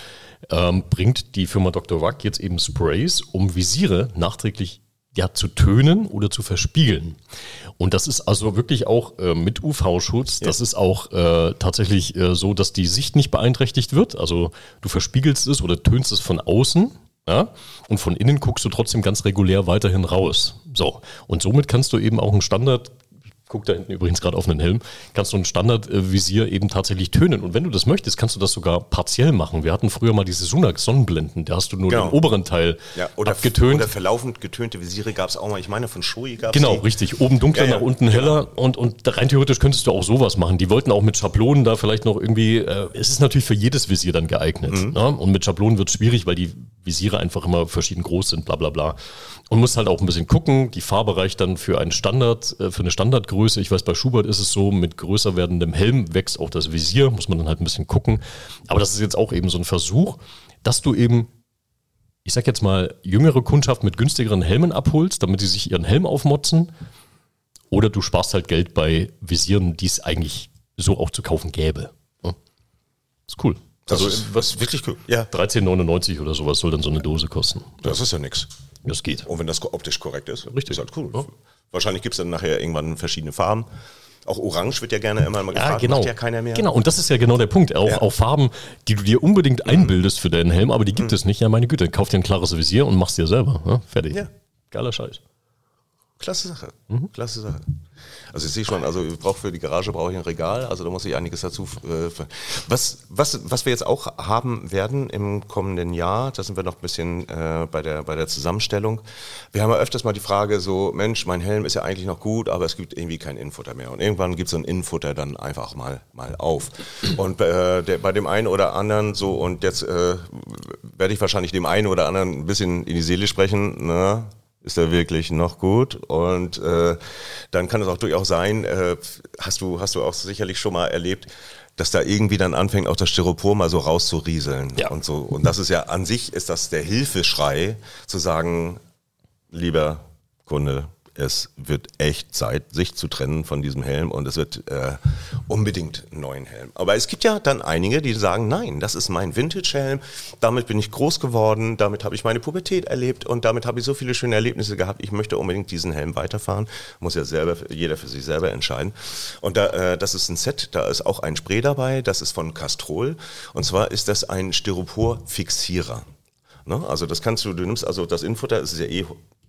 Speaker 3: bringt die Firma Dr. Wack jetzt eben Sprays, um Visiere nachträglich zu tönen oder zu verspiegeln. Und das ist also wirklich auch mit UV-Schutz, das ist auch tatsächlich so, dass die Sicht nicht beeinträchtigt wird. Also du verspiegelst es oder tönst es von außen, ja, und von innen guckst du trotzdem ganz regulär weiterhin raus. So, und somit kannst du eben auch einen Standard, guck da hinten übrigens gerade auf einen Helm, kannst du ein Standardvisier eben tatsächlich tönen. Und wenn du das möchtest, kannst du das sogar partiell machen. Wir hatten früher mal diese Sunax-Sonnenblenden, da hast du nur den oberen Teil abgetönt.
Speaker 2: Oder verlaufend getönte Visiere gab es auch mal. Ich meine, von Shoei gab es
Speaker 3: Genau, richtig. Oben dunkler, nach unten heller. Und rein theoretisch könntest du auch sowas machen. Die wollten auch mit Schablonen da vielleicht noch irgendwie, es ist natürlich für jedes Visier dann geeignet. Ne? Und mit Schablonen wird es schwierig, weil die Visiere einfach immer verschieden groß sind, bla bla bla. Und musst halt auch ein bisschen gucken. Die Farbe reicht dann für einen Standard, für eine Standardgröße. Ich weiß, bei Schubert ist es so, mit größer werdendem Helm wächst auch das Visier, muss man dann halt ein bisschen gucken. Aber das ist jetzt auch eben so ein Versuch, dass du eben, ich sag jetzt mal, jüngere Kundschaft mit günstigeren Helmen abholst, damit sie sich ihren Helm aufmotzen. Oder du sparst halt Geld bei Visieren, die es eigentlich so auch zu kaufen gäbe. Ja. Ist cool.
Speaker 2: Also was wirklich cool. Ja.
Speaker 3: 13,99 oder sowas soll dann so eine Dose kosten.
Speaker 2: Das ist ja nix.
Speaker 3: Das geht.
Speaker 2: Und wenn das optisch korrekt ist,
Speaker 3: richtig,
Speaker 2: ist halt cool. Ja. Wahrscheinlich gibt es dann nachher irgendwann verschiedene Farben. Auch Orange wird ja gerne immer mal gefragt,
Speaker 3: genau.
Speaker 2: Macht ja keiner mehr.
Speaker 3: Genau, und das ist ja genau der Punkt. Auch Farben, die du dir unbedingt einbildest für deinen Helm, aber die gibt es nicht. Ja, meine Güte, kauf dir ein klares Visier und mach's dir selber. Ja, fertig. Ja. Geiler Scheiß.
Speaker 2: Klasse Sache. Klasse Sache. Also ich sehe schon, also für die Garage brauche ich ein Regal, also da muss ich einiges dazu. Was wir jetzt auch haben werden im kommenden Jahr, da sind wir noch ein bisschen bei der Zusammenstellung. Wir haben ja öfters mal die Frage so, Mensch, mein Helm ist ja eigentlich noch gut, aber es gibt irgendwie kein Innenfutter mehr. Und irgendwann gibt es so ein Innenfutter dann einfach mal auf. Und bei dem einen oder anderen so, und jetzt werde ich wahrscheinlich dem einen oder anderen ein bisschen in die Seele sprechen, ne? Ist er wirklich noch gut? Und dann kann es auch durchaus sein, hast du auch sicherlich schon mal erlebt, dass da irgendwie dann anfängt, auch das Styropor mal so rauszurieseln.
Speaker 3: Ja.
Speaker 2: Und so. Und das ist ja an sich, ist das der Hilfeschrei, zu sagen, lieber Kunde, es wird echt Zeit, sich zu trennen von diesem Helm und es wird unbedingt einen neuen Helm. Aber es gibt ja dann einige, die sagen, nein, das ist mein Vintage-Helm, damit bin ich groß geworden, damit habe ich meine Pubertät erlebt und damit habe ich so viele schöne Erlebnisse gehabt, ich möchte unbedingt diesen Helm weiterfahren. Muss ja jeder für sich selber entscheiden. Und das ist ein Set, da ist auch ein Spray dabei, das ist von Castrol und zwar ist das ein Styropor-Fixierer. Ne? Also das du nimmst also das Innenfutter, das ist ja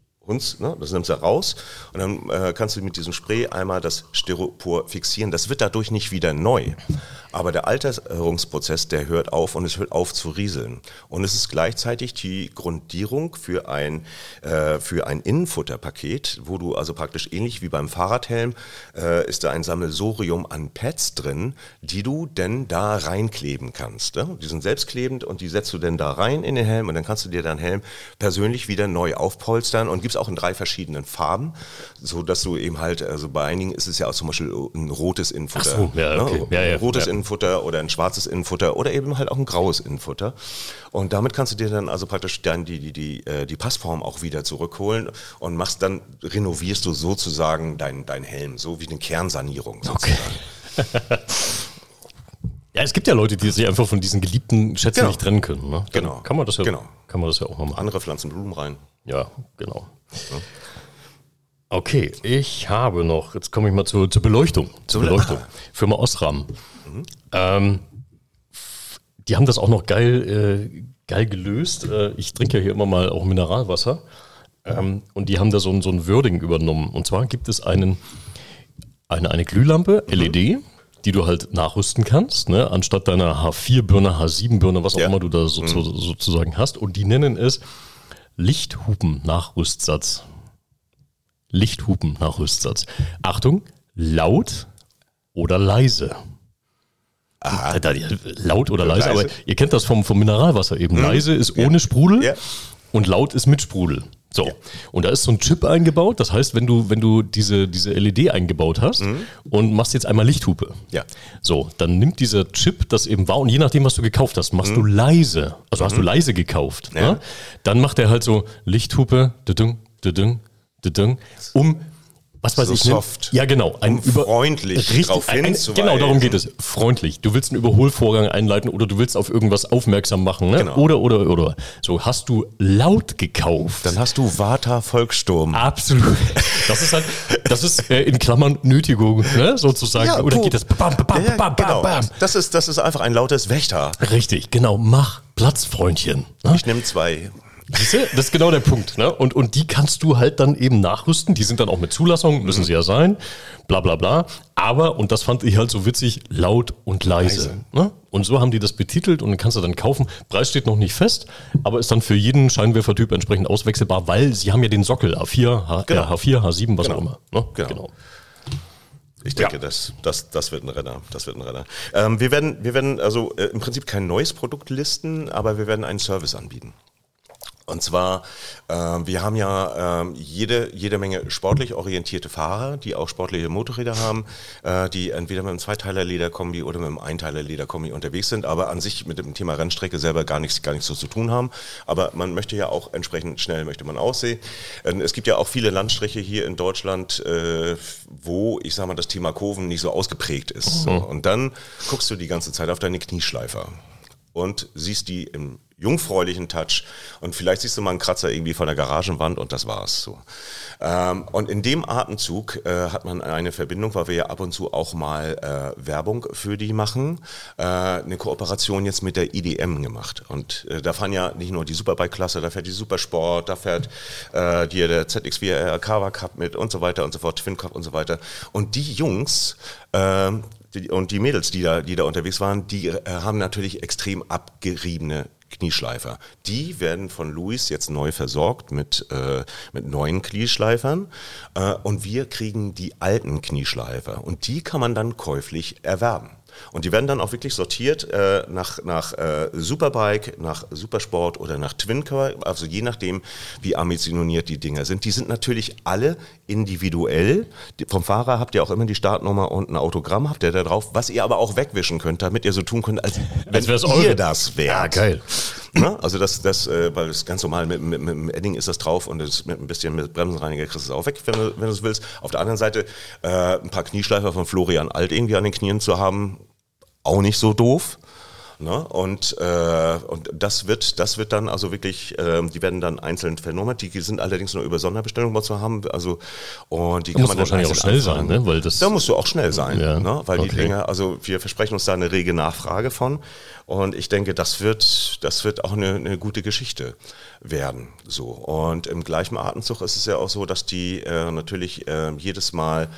Speaker 2: das nimmst du raus und dann kannst du mit diesem Spray einmal das Styropor fixieren. Das wird dadurch nicht wieder neu. Aber der Alterungsprozess, der hört auf und es hört auf zu rieseln. Und es ist gleichzeitig die Grundierung für ein Innenfutterpaket, wo du also praktisch ähnlich wie beim Fahrradhelm, ist da ein Sammelsurium an Pads drin, die du denn da reinkleben kannst. Ne? Die sind selbstklebend und die setzt du denn da rein in den Helm und dann kannst du dir deinen Helm persönlich wieder neu aufpolstern und gibt es auch in 3 verschiedenen Farben, so dass du eben halt, also bei einigen ist es ja auch zum Beispiel ein rotes Innenfutter.
Speaker 3: Ach so, ja, okay.
Speaker 2: Ein rotes Innenfutter oder ein schwarzes Innenfutter oder eben halt auch ein graues Innenfutter. Und damit kannst du dir dann also praktisch dann die Passform auch wieder zurückholen und renovierst du sozusagen deinen Helm, so wie eine Kernsanierung sozusagen.
Speaker 3: Okay. Ja, es gibt ja Leute, die sich einfach von diesen geliebten Schätzen nicht trennen können. Ne?
Speaker 2: Genau.
Speaker 3: Kann man das ja auch mal machen.
Speaker 2: Andere pflanzen Blumen rein.
Speaker 3: Ja, genau. Ja. Okay, ich habe noch, jetzt komme ich mal zur Beleuchtung. Firma Osram. Die haben das auch noch geil gelöst. Ich trinke ja hier immer mal auch Mineralwasser. Und die haben da so ein Wording übernommen. Und zwar gibt es eine Glühlampe, LED, die du halt nachrüsten kannst, ne? Anstatt deiner H4-Birne, H7-Birne, was auch immer du da sozusagen hast. Und die nennen es Lichthupen-Nachrüstsatz. Lichthupen-Nachrüstsatz. Achtung, laut oder leise. Laut oder leise, aber ihr kennt das vom Mineralwasser eben. Leise ist ohne Sprudel und laut ist mit Sprudel. So, und da ist so ein Chip eingebaut, das heißt, wenn du diese LED eingebaut hast und machst jetzt einmal Lichthupe, so, dann nimmt dieser Chip das eben wahr und je nachdem, was du gekauft hast, machst du leise, also hast du leise gekauft, ne? Dann macht er halt so Lichthupe, was weiß
Speaker 2: so
Speaker 3: ich,
Speaker 2: soft.
Speaker 3: Ja, genau.
Speaker 2: Freundlich drauf hinzuweisen.
Speaker 3: Genau, darum geht es. Freundlich. Du willst einen Überholvorgang einleiten oder du willst auf irgendwas aufmerksam machen. Ne?
Speaker 2: Genau.
Speaker 3: Oder. So, hast du laut gekauft.
Speaker 2: Dann hast du Vata Volkssturm.
Speaker 3: Absolut. Das ist in Klammern Nötigung, ne? Sozusagen.
Speaker 2: Ja,
Speaker 3: oder geht das bam.
Speaker 2: Genau. Das ist einfach ein lautes Wächter.
Speaker 3: Richtig, genau. Mach Platz, Freundchen. Ne?
Speaker 2: Ich nehme 2.
Speaker 3: Siehst du? Das ist genau der Punkt. Ne? Und die kannst du halt dann eben nachrüsten. Die sind dann auch mit Zulassung, müssen sie ja sein, bla bla bla. Aber, und das fand ich halt so witzig, laut und leise. Ne? Und so haben die das betitelt und kannst du dann kaufen. Preis steht noch nicht fest, aber ist dann für jeden Scheinwerfertyp entsprechend auswechselbar, weil sie haben ja den Sockel A4, H4, H7, was auch immer. Ne? Genau.
Speaker 2: Ich denke, das wird ein Renner. Wir werden also im Prinzip kein neues Produkt listen, aber wir werden einen Service anbieten. Und zwar, wir haben ja jede Menge sportlich orientierte Fahrer, die auch sportliche Motorräder haben, die entweder mit einem Zweiteiler-Lederkombi oder mit einem Einteiler-Lederkombi unterwegs sind, aber an sich mit dem Thema Rennstrecke selber gar nichts so zu tun haben. Aber man möchte ja auch entsprechend schnell möchte man aussehen. Es gibt ja auch viele Landstriche hier in Deutschland, wo, ich sag mal, das Thema Kurven nicht so ausgeprägt ist. So. Und dann guckst du die ganze Zeit auf deine Knieschleifer und siehst die im jungfräulichen Touch und vielleicht siehst du mal einen Kratzer irgendwie von der Garagenwand und das war's so. Und in dem Atemzug hat man eine Verbindung, weil wir ja ab und zu auch mal Werbung für die machen, eine Kooperation jetzt mit der IDM gemacht. Und da fahren ja nicht nur die Superbike-Klasse, da fährt die Supersport, da fährt der ZX4 Carver Cup mit und so weiter und so fort, Twin Cup und so weiter. Und die Jungs und die Mädels, die da unterwegs waren, die haben natürlich extrem abgeriebene Knieschleifer. Die werden von Louis jetzt neu versorgt mit neuen Knieschleifern und wir kriegen die alten Knieschleifer und die kann man dann käuflich erwerben. Und die werden dann auch wirklich sortiert nach Superbike, nach Supersport oder nach Twin Car, also je nachdem, wie ambitioniert die Dinger sind. Die sind natürlich alle individuell. Vom Fahrer habt ihr auch immer die Startnummer und ein Autogramm, habt ihr da drauf, was ihr aber auch wegwischen könnt, damit ihr so tun könnt, als wenn ihr das wärt.
Speaker 3: Ja, geil.
Speaker 2: Na, also weil das ganz normal mit dem Edding ist das drauf und das mit ein bisschen mit Bremsenreiniger kriegst du es auch weg, wenn du es willst. Auf der anderen Seite ein paar Knieschleifer von Florian Alt irgendwie an den Knien zu haben, auch nicht so doof. Ne? Und das wird dann also wirklich, die werden dann einzeln vernummert, die sind allerdings nur über Sonderbestellung mal zu haben, also und die
Speaker 3: da
Speaker 2: kann man dann
Speaker 3: wahrscheinlich auch schnell sein, ne? Weil
Speaker 2: da musst du auch schnell sein,
Speaker 3: ja,
Speaker 2: ne? Weil
Speaker 3: okay.
Speaker 2: die Dinger, also wir versprechen uns da eine rege Nachfrage von und ich denke, das wird auch eine gute Geschichte werden, so. Und im gleichen Atemzug ist es ja auch so, dass die natürlich jedes Mal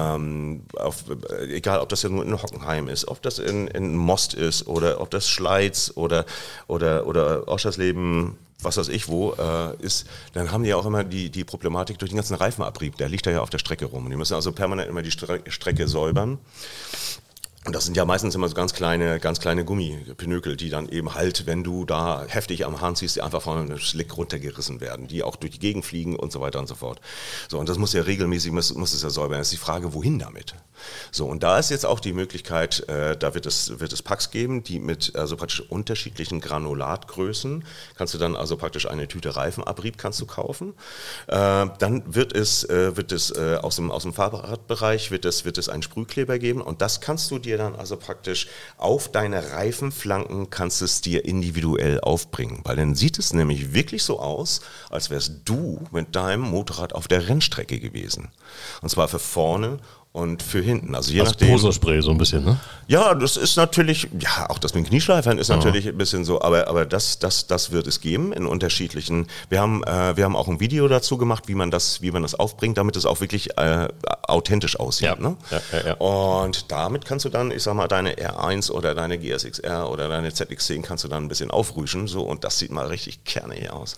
Speaker 2: egal ob das ja nur in Hockenheim ist, ob das in Most ist oder ob das Schleiz oder Oschersleben, was weiß ich wo, ist, dann haben die ja auch immer die Problematik durch den ganzen Reifenabrieb, der liegt da ja auf der Strecke rum. Die müssen also permanent immer die Strecke säubern. Und das sind ja meistens immer so ganz kleine Gummipinökel, die dann eben halt, wenn du da heftig am Hahn ziehst, die einfach von einem Schlick runtergerissen werden, die auch durch die Gegend fliegen und so weiter und so fort. So, und das muss ja regelmäßig, muss es ja säubern. Das ist die Frage, wohin damit? So, und da ist jetzt auch die Möglichkeit, da wird es Packs geben, die mit also praktisch unterschiedlichen Granulatgrößen, kannst du dann also praktisch eine Tüte Reifenabrieb kannst du kaufen. Dann wird es aus dem Fahrradbereich wird es einen Sprühkleber geben und das kannst du dir dann also praktisch auf deine Reifenflanken kannst es dir individuell aufbringen, weil dann sieht es nämlich wirklich so aus, als wärst du mit deinem Motorrad auf der Rennstrecke gewesen. Und zwar für vorne und für hinten. Also je nachdem.
Speaker 3: Poserspray so ein bisschen, ne?
Speaker 2: Ja, das ist natürlich, ja, auch das mit den Knieschleifern ist natürlich ein bisschen so, aber das wird es geben in unterschiedlichen. Wir haben auch ein Video dazu gemacht, wie man das aufbringt, damit es auch wirklich authentisch aussieht.
Speaker 3: Ja.
Speaker 2: Ne? Ja. Und damit kannst du dann, ich sag mal, deine R1 oder deine GSX-R oder deine ZX10 kannst du dann ein bisschen aufrüschen, so, und das sieht mal richtig kernig aus.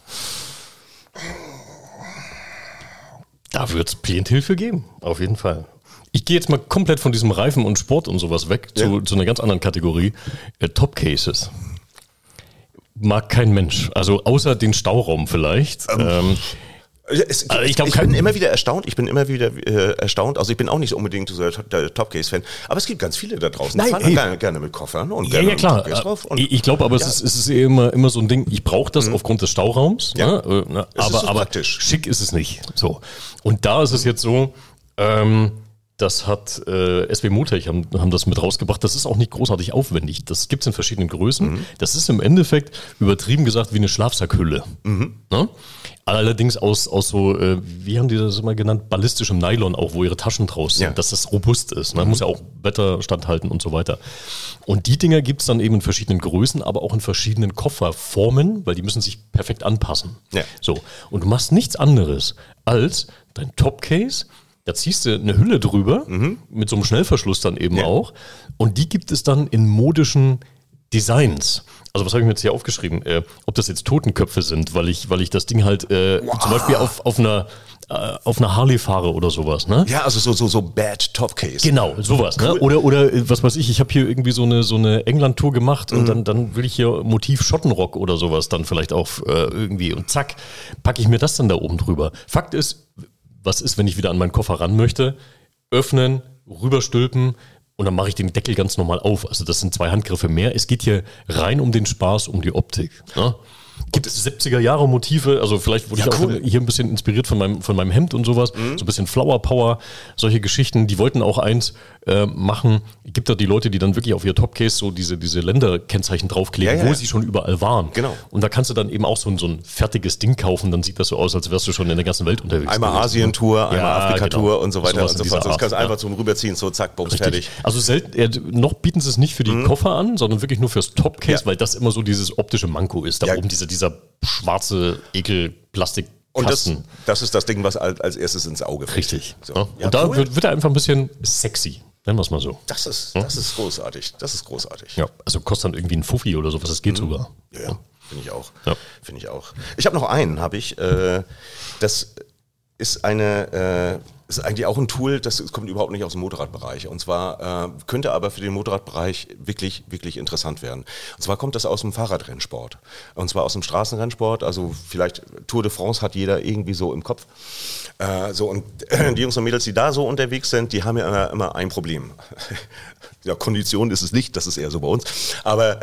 Speaker 3: Da wird es Klientel für geben, auf jeden Fall. Ich gehe jetzt mal komplett von diesem Reifen und Sport und sowas weg zu einer ganz anderen Kategorie. Top Cases. Mag kein Mensch. Also außer den Stauraum vielleicht.
Speaker 2: Ich bin immer wieder erstaunt. Also ich bin auch nicht so unbedingt so der Top-Case-Fan. Aber es gibt ganz viele da draußen. Die fahren gerne mit Koffern und gerne
Speaker 3: klar.
Speaker 2: mit Top-Case drauf. Und
Speaker 3: ich glaube aber, es ist immer so ein Ding, ich brauche das aufgrund des Stauraums.
Speaker 2: Ja.
Speaker 3: Ne? Aber
Speaker 2: praktisch.
Speaker 3: Schick ist es nicht. So. Und da ist es jetzt so, das hat SW Motech haben das mit rausgebracht. Das ist auch nicht großartig aufwendig. Das gibt es in verschiedenen Größen. Das ist im Endeffekt, übertrieben gesagt, wie eine Schlafsackhülle. Ne? Allerdings aus so, wie haben die das immer genannt, ballistischem Nylon auch, wo ihre Taschen draus sind, dass das robust ist. Ne? Muss ja auch Wetter standhalten und so weiter. Und die Dinger gibt es dann eben in verschiedenen Größen, aber auch in verschiedenen Kofferformen, weil die müssen sich perfekt anpassen. Ja. So. Und du machst nichts anderes als dein Topcase. Da ziehst du eine Hülle drüber, mit so einem Schnellverschluss dann eben auch. Und die gibt es dann in modischen Designs. Also was habe ich mir jetzt hier aufgeschrieben? Ob das jetzt Totenköpfe sind, weil ich das Ding halt zum Beispiel auf einer Harley fahre oder sowas, ne?
Speaker 2: Ja, also so Bad Top Case.
Speaker 3: Genau, sowas, cool. Ne? Oder was weiß ich habe hier irgendwie so eine England-Tour gemacht und dann will ich hier Motiv Schottenrock oder sowas dann vielleicht auch irgendwie und zack, packe ich mir das dann da oben drüber. Fakt ist, was ist, wenn ich wieder an meinen Koffer ran möchte? Öffnen, rüberstülpen und dann mache ich den Deckel ganz normal auf. Also das sind 2 Handgriffe mehr. Es geht hier rein um den Spaß, um die Optik. Ne? Gibt es 70er-Jahre-Motive, also vielleicht wurde ich auch hier ein bisschen inspiriert von meinem Hemd und sowas, so ein bisschen Flower Power, solche Geschichten. Die wollten auch eins machen. Gibt da die Leute, die dann wirklich auf ihr Topcase so diese Länderkennzeichen draufkleben, wo sie schon überall waren.
Speaker 2: Genau.
Speaker 3: Und da kannst du dann eben auch so ein fertiges Ding kaufen, dann sieht das so aus, als wärst du schon in der ganzen Welt unterwegs.
Speaker 2: Einmal Asien-Tour, einmal Afrika-Tour und so weiter
Speaker 3: Sowas
Speaker 2: und so fort. Das kannst du einfach zum Rüberziehen, so zack, bums, fertig.
Speaker 3: Also noch bieten sie es nicht für die Koffer an, sondern wirklich nur fürs Topcase, weil das immer so dieses optische Manko ist. Da oben dieser schwarze Ekel-Plastik.
Speaker 2: Und das ist das Ding, was als erstes ins Auge fällt.
Speaker 3: Richtig.
Speaker 2: So.
Speaker 3: Ja, und da wird er einfach ein bisschen sexy, nennen wir es mal so.
Speaker 2: Das ist großartig. Das ist großartig.
Speaker 3: Ja, also kostet dann irgendwie ein Fuffi oder sowas, das geht sogar.
Speaker 2: Ja, finde ich auch.
Speaker 3: Ja.
Speaker 2: Finde ich auch. Ich habe noch einen, das ist ist eigentlich auch ein Tool, das kommt überhaupt nicht aus dem Motorradbereich. Und zwar könnte aber für den Motorradbereich wirklich, wirklich interessant werden. Und zwar kommt das aus dem Fahrradrennsport. Und zwar aus dem Straßenrennsport. Also vielleicht Tour de France hat jeder irgendwie so im Kopf. Und die Jungs und Mädels, die da so unterwegs sind, die haben ja immer ein Problem. Ja, Kondition ist es nicht, das ist eher so bei uns. Aber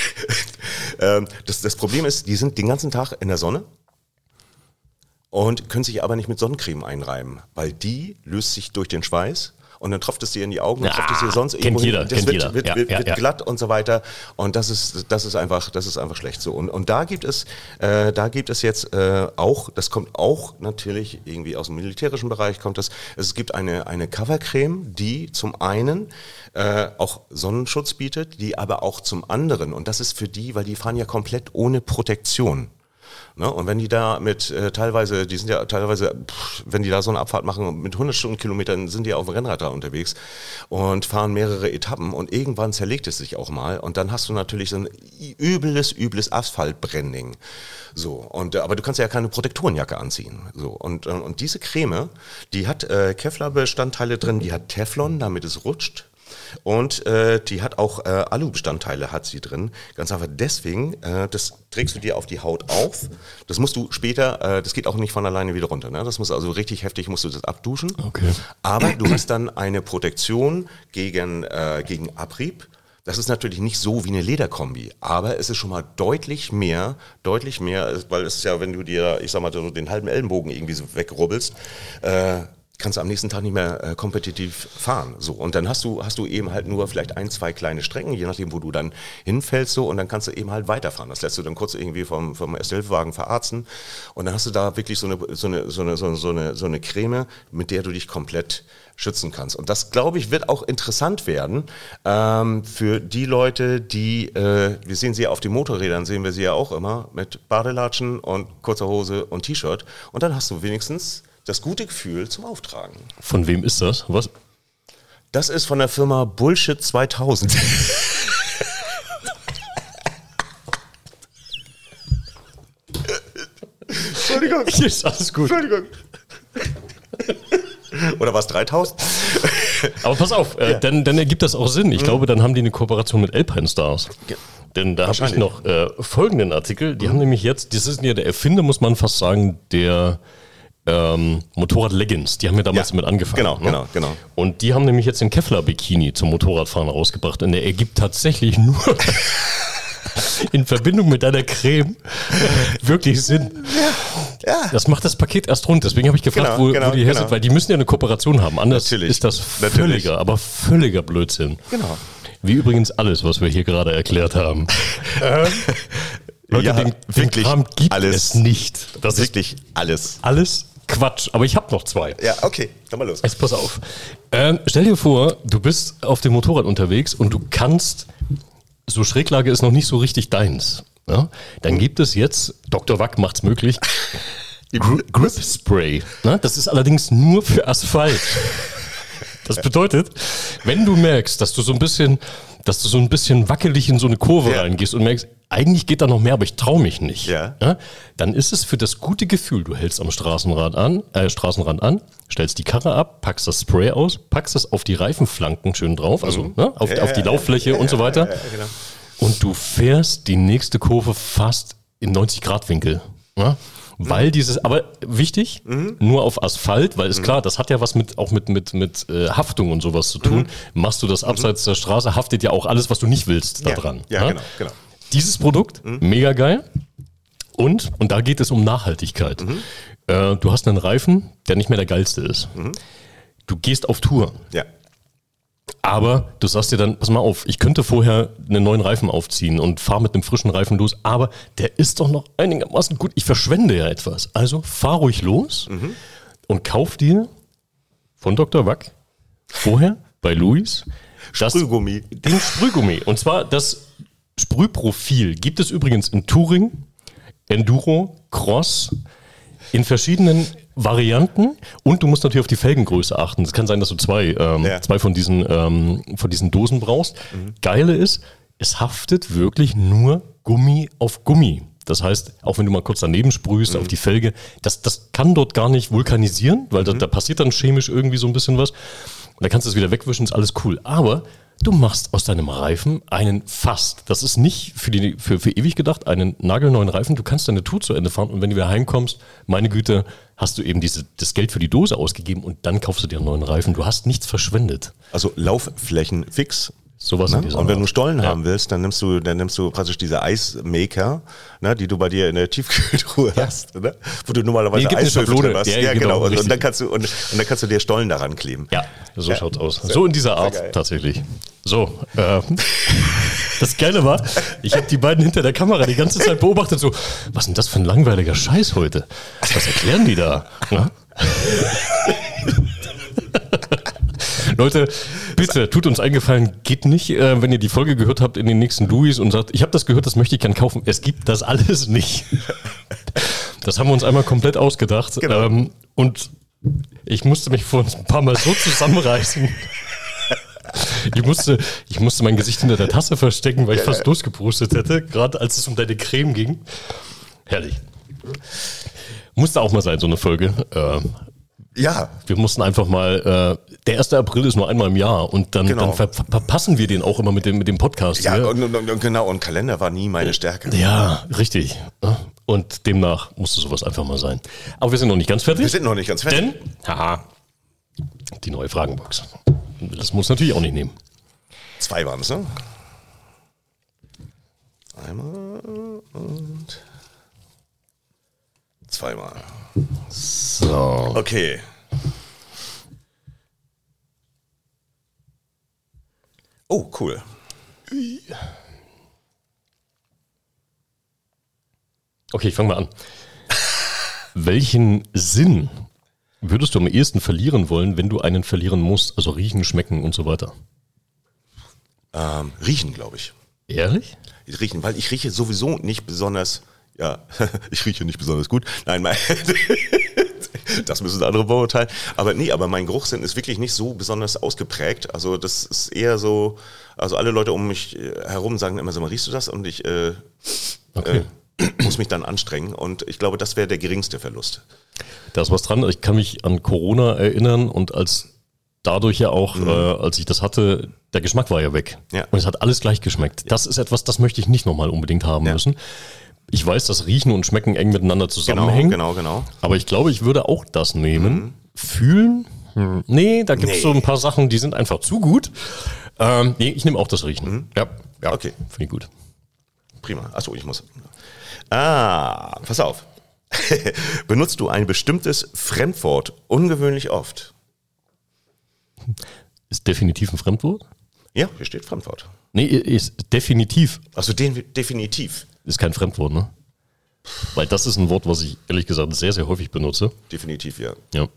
Speaker 2: das Problem ist, die sind den ganzen Tag in der Sonne. Und können sich aber nicht mit Sonnencreme einreiben, weil die löst sich durch den Schweiß und dann tropft es dir in die Augen, tropft es dir sonst irgendwo hin. Das wird glatt und so weiter. Und das ist einfach schlecht so. Und da gibt es jetzt auch, das kommt auch natürlich irgendwie aus dem militärischen Bereich, es gibt eine Covercreme, die zum einen auch Sonnenschutz bietet, die aber auch zum anderen, und das ist für die, weil die fahren ja komplett ohne Protektion. Ne? Und wenn die da wenn die da so eine Abfahrt machen, mit 100 Stundenkilometern sind die auf dem Rennrad da unterwegs und fahren mehrere Etappen und irgendwann zerlegt es sich auch mal und dann hast du natürlich so ein übles Asphaltbranding. So, aber du kannst ja keine Protektorenjacke anziehen. So, und diese Creme, die hat Kevlar-Bestandteile drin, die hat Teflon, damit es rutscht. Und die hat auch Alu-Bestandteile hat sie drin. Ganz einfach deswegen, das trägst du dir auf die Haut auf. Das musst du später, das geht auch nicht von alleine wieder runter. Ne? Das muss also richtig heftig, musst du das abduschen.
Speaker 3: Okay.
Speaker 2: Aber du hast dann eine Protektion gegen Abrieb. Das ist natürlich nicht so wie eine Lederkombi, aber es ist schon mal deutlich mehr, weil es ist ja, wenn du dir, ich sag mal, so den halben Ellenbogen irgendwie so wegrubbelst, kannst du am nächsten Tag nicht mehr kompetitiv fahren. So, und dann hast du eben halt nur vielleicht 1, 2 kleine Strecken, je nachdem, wo du dann hinfällst, so, und dann kannst du eben halt weiterfahren. Das lässt du dann kurz irgendwie vom Erste-Hilfe-Wagen verarzten und dann hast du da wirklich so eine Creme, mit der du dich komplett schützen kannst. Und das, glaube ich, wird auch interessant werden für die Leute, die, wir sehen sie ja auf den Motorrädern, sehen wir sie ja auch immer mit Badelatschen und kurzer Hose und T-Shirt. Und dann hast du wenigstens das gute Gefühl zum Auftragen.
Speaker 3: Von wem ist das? Was?
Speaker 2: Das ist von der Firma Bullshit 2000. Entschuldigung.
Speaker 3: Ist alles gut.
Speaker 2: Entschuldigung. Oder war es 3000?
Speaker 3: Aber pass auf, dann ergibt das auch Sinn. Ich glaube, dann haben die eine Kooperation mit Alpine Stars. Denn da habe ich noch folgenden Artikel. Die haben nämlich jetzt, das ist ja der Erfinder, muss man fast sagen, der Motorrad-Leggings. Die haben ja damals damit angefangen.
Speaker 2: Genau.
Speaker 3: Und die haben nämlich jetzt den Kevlar-Bikini zum Motorradfahren rausgebracht. Und der ergibt tatsächlich nur in Verbindung mit einer Creme wirklich Sinn. Ja. Das macht das Paket erst rund. Deswegen habe ich gefragt, wo die her sind, weil die müssen ja eine Kooperation haben. Anders ist das völliger Blödsinn.
Speaker 2: Genau.
Speaker 3: Wie übrigens alles, was wir hier gerade erklärt haben. Leute, den Kram gibt es nicht.
Speaker 2: Das ist wirklich alles.
Speaker 3: Alles Quatsch. Aber ich habe noch 2.
Speaker 2: Ja, okay. Dann mal los.
Speaker 3: Jetzt pass auf. Stell dir vor, du bist auf dem Motorrad unterwegs und du kannst, so Schräglage ist noch nicht so richtig deins. Ja? Dann gibt es jetzt, Dr. Wack macht's möglich, Grip Spray. Ne? Das ist allerdings nur für Asphalt. Das bedeutet, wenn du merkst, dass du so ein bisschen wackelig in so eine Kurve reingehst und merkst, eigentlich geht da noch mehr, aber ich traue mich nicht. Ja, dann ist es für das gute Gefühl, du hältst am Straßenrand an, stellst die Karre ab, packst das Spray aus, packst es auf die Reifenflanken schön drauf, also auf die Lauffläche und so weiter. Genau. Und du fährst die nächste Kurve fast im 90-Grad-Winkel. Ja? Weil aber wichtig, nur auf Asphalt, weil ist klar, das hat ja was mit Haftung und sowas zu tun. Machst du das abseits der Straße, haftet ja auch alles, was du nicht willst, da dran.
Speaker 2: Ja, genau.
Speaker 3: Dieses Produkt, mega geil. Und da geht es um Nachhaltigkeit. Du hast einen Reifen, der nicht mehr der geilste ist. Du gehst auf Tour.
Speaker 2: Ja.
Speaker 3: Aber du sagst dir dann, pass mal auf, ich könnte vorher einen neuen Reifen aufziehen und fahre mit einem frischen Reifen los, aber der ist doch noch einigermaßen gut. Ich verschwende ja etwas. Also fahr ruhig los und kauf dir von Dr. Wack vorher bei Louis den Sprühgummi. Und zwar das Sprühprofil gibt es übrigens in Touring, Enduro, Cross, in verschiedenen Varianten, und du musst natürlich auf die Felgengröße achten. Es kann sein, dass du zwei von diesen Dosen brauchst. Geile ist, es haftet wirklich nur Gummi auf Gummi. Das heißt, auch wenn du mal kurz daneben sprühst auf die Felge, das kann dort gar nicht vulkanisieren, weil da passiert dann chemisch irgendwie so ein bisschen was. Und dann kannst du es wieder wegwischen, ist alles cool. Aber du machst aus deinem Reifen das ist nicht für ewig gedacht, einen nagelneuen Reifen. Du kannst deine Tour zu Ende fahren und wenn du wieder heimkommst, meine Güte, hast du eben das Geld für die Dose ausgegeben und dann kaufst du dir einen neuen Reifen. Du hast nichts verschwendet.
Speaker 2: Also Laufflächen fix.
Speaker 3: Sowas in dieser
Speaker 2: Und wenn
Speaker 3: Art.
Speaker 2: du Stollen haben willst, dann nimmst du praktisch diese Eismaker, die du bei dir in der Tiefkühltruhe hast, ne? Wo du normalerweise Eiswürfel drin hast. Ja, genau. Und dann kannst du dir Stollen daran kleben.
Speaker 3: Ja, so schaut's aus. So in dieser Art tatsächlich. So, das Geile war, ich habe die beiden hinter der Kamera die ganze Zeit beobachtet, so, was ist denn das für ein langweiliger Scheiß heute? Was erklären die da? Ja? Leute, bitte, tut uns einen Gefallen, geht nicht, wenn ihr die Folge gehört habt, in den nächsten Louis und sagt, ich habe das gehört, das möchte ich gern kaufen. Es gibt das alles nicht. Das haben wir uns einmal komplett ausgedacht.
Speaker 2: Genau.
Speaker 3: Und ich musste mich vor uns ein paar Mal so zusammenreißen. Ich musste mein Gesicht hinter der Tasse verstecken, weil ich fast durchgeprustet hätte, gerade als es um deine Creme ging. Herrlich. Musste auch mal sein, so eine Folge.
Speaker 2: Ja.
Speaker 3: Wir mussten einfach mal, der 1. April ist nur einmal im Jahr und dann,
Speaker 2: Genau.
Speaker 3: dann verpassen wir den auch immer mit dem Podcast.
Speaker 2: Ja,
Speaker 3: hier.
Speaker 2: und genau, und Kalender war nie meine Stärke.
Speaker 3: Ja, richtig. Und demnach musste sowas einfach mal sein. Aber wir sind noch nicht ganz fertig.
Speaker 2: Wir sind noch nicht ganz fertig.
Speaker 3: Denn, haha, die neue Fragenbox. Das muss natürlich auch nicht nehmen.
Speaker 2: 2 waren es, ne? Einmal und zweimal.
Speaker 3: So.
Speaker 2: Okay. Oh, cool.
Speaker 3: Okay, ich fange mal an. Welchen Sinn würdest du am ehesten verlieren wollen, wenn du einen verlieren musst? Also riechen, schmecken und so weiter.
Speaker 2: Riechen, glaube ich.
Speaker 3: Ehrlich?
Speaker 2: Riechen, weil ich rieche sowieso nicht besonders, ja, ich rieche nicht besonders gut. Nein, das müssen andere beurteilen. Aber nee, aber mein Geruchssinn ist wirklich nicht so besonders ausgeprägt. Also das ist eher so, also alle Leute um mich herum sagen immer so, riechst du das? Und ich muss mich dann anstrengen. Und ich glaube, das wäre der geringste Verlust.
Speaker 3: Da ist was dran. Ich kann mich an Corona erinnern und als dadurch ja auch, als ich das hatte, der Geschmack war ja weg.
Speaker 2: Ja.
Speaker 3: Und es hat alles gleich geschmeckt. Das ist etwas, das möchte ich nicht nochmal unbedingt haben müssen. Ich weiß, dass Riechen und Schmecken eng miteinander zusammenhängen.
Speaker 2: Genau.
Speaker 3: Aber ich glaube, ich würde auch das nehmen. Fühlen? Nee, da gibt es so ein paar Sachen, die sind einfach zu gut. Nee, ich nehme auch das Riechen. Ja,
Speaker 2: Okay.
Speaker 3: finde ich gut.
Speaker 2: Prima. Achso, ich muss. Pass auf. Benutzt du ein bestimmtes Fremdwort ungewöhnlich oft?
Speaker 3: Ist definitiv ein Fremdwort?
Speaker 2: Ja, hier steht Fremdwort.
Speaker 3: Nee, ist definitiv.
Speaker 2: Also definitiv.
Speaker 3: Ist kein Fremdwort, ne? Weil das ist ein Wort, was ich ehrlich gesagt sehr, sehr häufig benutze.
Speaker 2: Definitiv, ja.
Speaker 3: Ja.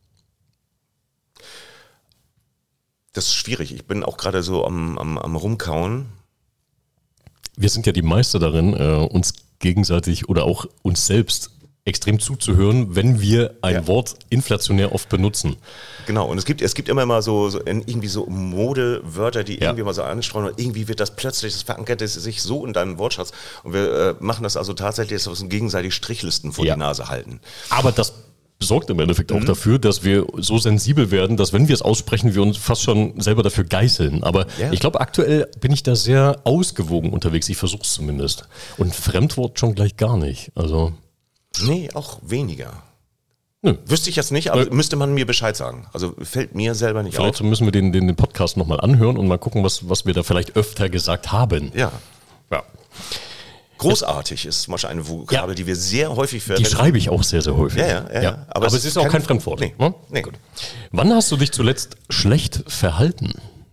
Speaker 2: Das ist schwierig. Ich bin auch gerade so am Rumkauen.
Speaker 3: Wir sind ja die Meister darin, uns gegenseitig oder auch uns selbst extrem zuzuhören, wenn wir ein Wort inflationär oft benutzen.
Speaker 2: Genau, und es gibt immer mal so irgendwie so Modewörter, die irgendwie mal so anstreuen und irgendwie wird das plötzlich, das verankert sich so in deinem Wortschatz und wir machen das also tatsächlich, dass wir uns gegenseitig Strichlisten vor die Nase halten.
Speaker 3: Aber das sorgt im Endeffekt auch dafür, dass wir so sensibel werden, dass wenn wir es aussprechen, wir uns fast schon selber dafür geißeln. Aber ich glaube, aktuell bin ich da sehr ausgewogen unterwegs. Ich versuche es zumindest. Und Fremdwort schon gleich gar nicht. Also
Speaker 2: Nee, auch weniger.
Speaker 3: Nö.
Speaker 2: Wüsste ich jetzt nicht, aber müsste man mir Bescheid sagen. Also fällt mir selber nicht
Speaker 3: vielleicht
Speaker 2: auf.
Speaker 3: müssen wir den Podcast nochmal anhören und mal gucken, was wir da vielleicht öfter gesagt haben.
Speaker 2: Ja.
Speaker 3: Ja.
Speaker 2: Großartig ist zum Beispiel eine Vokabel, die wir sehr häufig verwenden.
Speaker 3: Die schreibe ich auch sehr, sehr häufig.
Speaker 2: Ja.
Speaker 3: Aber es ist auch kein Fremdwort.
Speaker 2: Nee.
Speaker 3: Ne?
Speaker 2: Nee.
Speaker 3: Gut. Wann hast du dich zuletzt schlecht verhalten?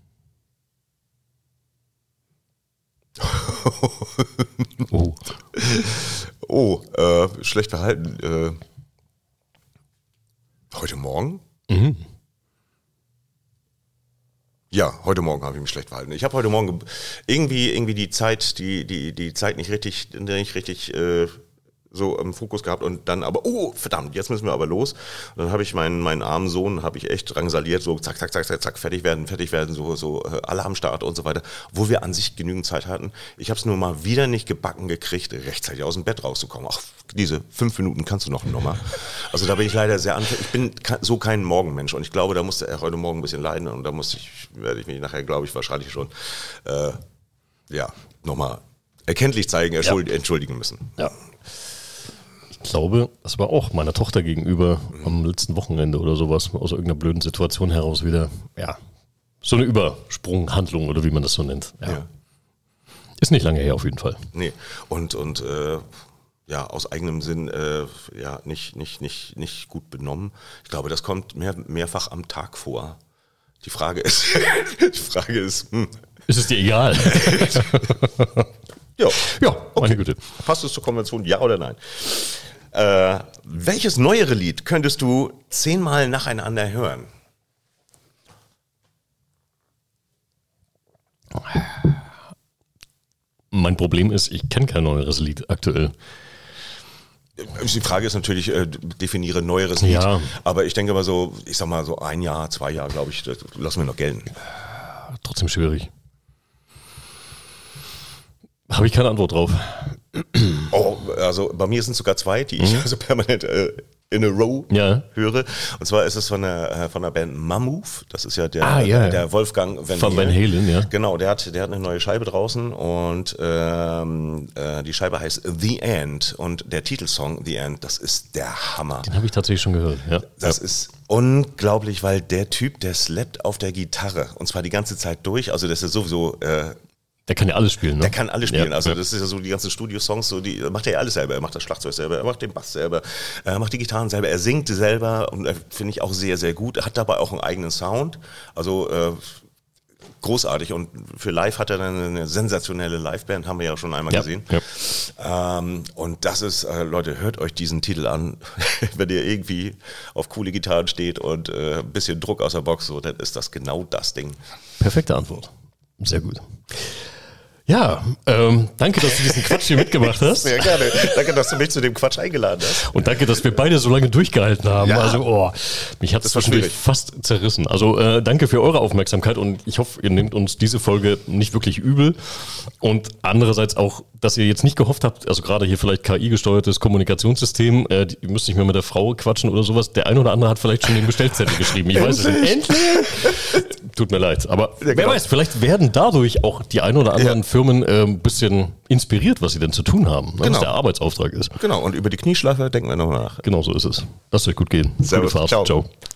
Speaker 2: Schlecht verhalten. Heute Morgen? Ja, heute Morgen habe ich mich schlecht verhalten. Ich habe heute Morgen irgendwie die Zeit, die Zeit nicht richtig so im Fokus gehabt und dann aber, verdammt, jetzt müssen wir aber los. Und dann habe ich meinen armen Sohn, habe ich echt drangsaliert, so zack, fertig werden, so Alarmstart und so weiter, wo wir an sich genügend Zeit hatten. Ich habe es nur mal wieder nicht gebacken gekriegt, rechtzeitig aus dem Bett rauszukommen. Ach, diese 5 Minuten kannst du noch nochmal. Also da bin ich leider sehr anfällig. Ich bin so kein Morgenmensch und ich glaube, da musste er heute Morgen ein bisschen leiden und da werde ich mich nachher, glaube ich, wahrscheinlich schon nochmal erkenntlich zeigen, entschuldigen müssen.
Speaker 3: Ja. Ich glaube, das war auch meiner Tochter gegenüber am letzten Wochenende oder sowas, aus irgendeiner blöden Situation heraus wieder, so eine Übersprunghandlung oder wie man das so nennt. Ja. Ist nicht lange her auf jeden Fall.
Speaker 2: Nee, und aus eigenem Sinn nicht gut benommen. Ich glaube, das kommt mehrfach am Tag vor. Die Frage ist,
Speaker 3: Ist es dir egal?
Speaker 2: Ja,
Speaker 3: meine Güte.
Speaker 2: Passt es zur Konvention, ja oder nein? Welches neuere Lied könntest du 10-mal nacheinander hören?
Speaker 3: Mein Problem ist, ich kenne kein neueres Lied aktuell.
Speaker 2: Die Frage ist natürlich, definiere neueres Lied.
Speaker 3: Ja.
Speaker 2: Aber ich denke mal so, ich sag mal so 1 Jahr, 2 Jahre, glaube ich, das lassen wir noch gelten.
Speaker 3: Trotzdem schwierig. Habe ich keine Antwort drauf.
Speaker 2: Oh, also bei mir sind es sogar 2, die ich also permanent in a row
Speaker 3: Ja.
Speaker 2: höre. Und zwar ist es von der Band Mammoth. Das ist ja
Speaker 3: ja.
Speaker 2: der Wolfgang
Speaker 3: Von Van Halen, ja.
Speaker 2: Genau, der hat eine neue Scheibe draußen und die Scheibe heißt The End und der Titelsong The End, das ist der Hammer.
Speaker 3: Den habe ich tatsächlich schon gehört, ja.
Speaker 2: Das ist unglaublich, weil der Typ, der slappt auf der Gitarre und zwar die ganze Zeit durch. Also das ist sowieso...
Speaker 3: Der kann ja alles spielen, ne?
Speaker 2: Der kann alles spielen.
Speaker 3: Ja,
Speaker 2: also
Speaker 3: ja.
Speaker 2: das ist ja so die ganzen Studio-Songs, so die macht er ja alles selber. Er macht das Schlagzeug selber, er macht den Bass selber, er macht die Gitarren selber, er singt selber und finde ich auch sehr, sehr gut. Er hat dabei auch einen eigenen Sound. Also großartig und für live hat er dann eine sensationelle Liveband, haben wir ja schon einmal gesehen. Ja. Und das ist, Leute, hört euch diesen Titel an, wenn ihr irgendwie auf coole Gitarren steht und ein bisschen Druck aus der Box, so, dann ist das genau das Ding.
Speaker 3: Perfekte Antwort. Sehr gut. Ja, danke, dass du diesen Quatsch hier mitgemacht hast.
Speaker 2: Sehr gerne. Danke, dass du mich zu dem Quatsch eingeladen hast.
Speaker 3: Und danke, dass wir beide so lange durchgehalten haben.
Speaker 2: Ja.
Speaker 3: Also, mich hat es zwischendurch fast zerrissen. Also, danke für eure Aufmerksamkeit und ich hoffe, ihr nehmt uns diese Folge nicht wirklich übel. Und andererseits auch, dass ihr jetzt nicht gehofft habt, also gerade hier vielleicht KI-gesteuertes Kommunikationssystem, ihr müsst nicht mehr mit der Frau quatschen oder sowas. Der ein oder andere hat vielleicht schon den Bestellzettel geschrieben. Ich weiß es nicht. Endlich! Tut mir leid. Aber wer weiß, vielleicht werden dadurch auch die ein oder anderen Firmen ein bisschen inspiriert, was sie denn zu tun haben, was der Arbeitsauftrag ist.
Speaker 2: Genau, und über die Knieschleife denken wir nochmal nach.
Speaker 3: Genau so ist es. Lasst euch gut gehen.
Speaker 2: Servus.
Speaker 3: Gute Fahrt.
Speaker 2: Ciao.
Speaker 3: Ciao.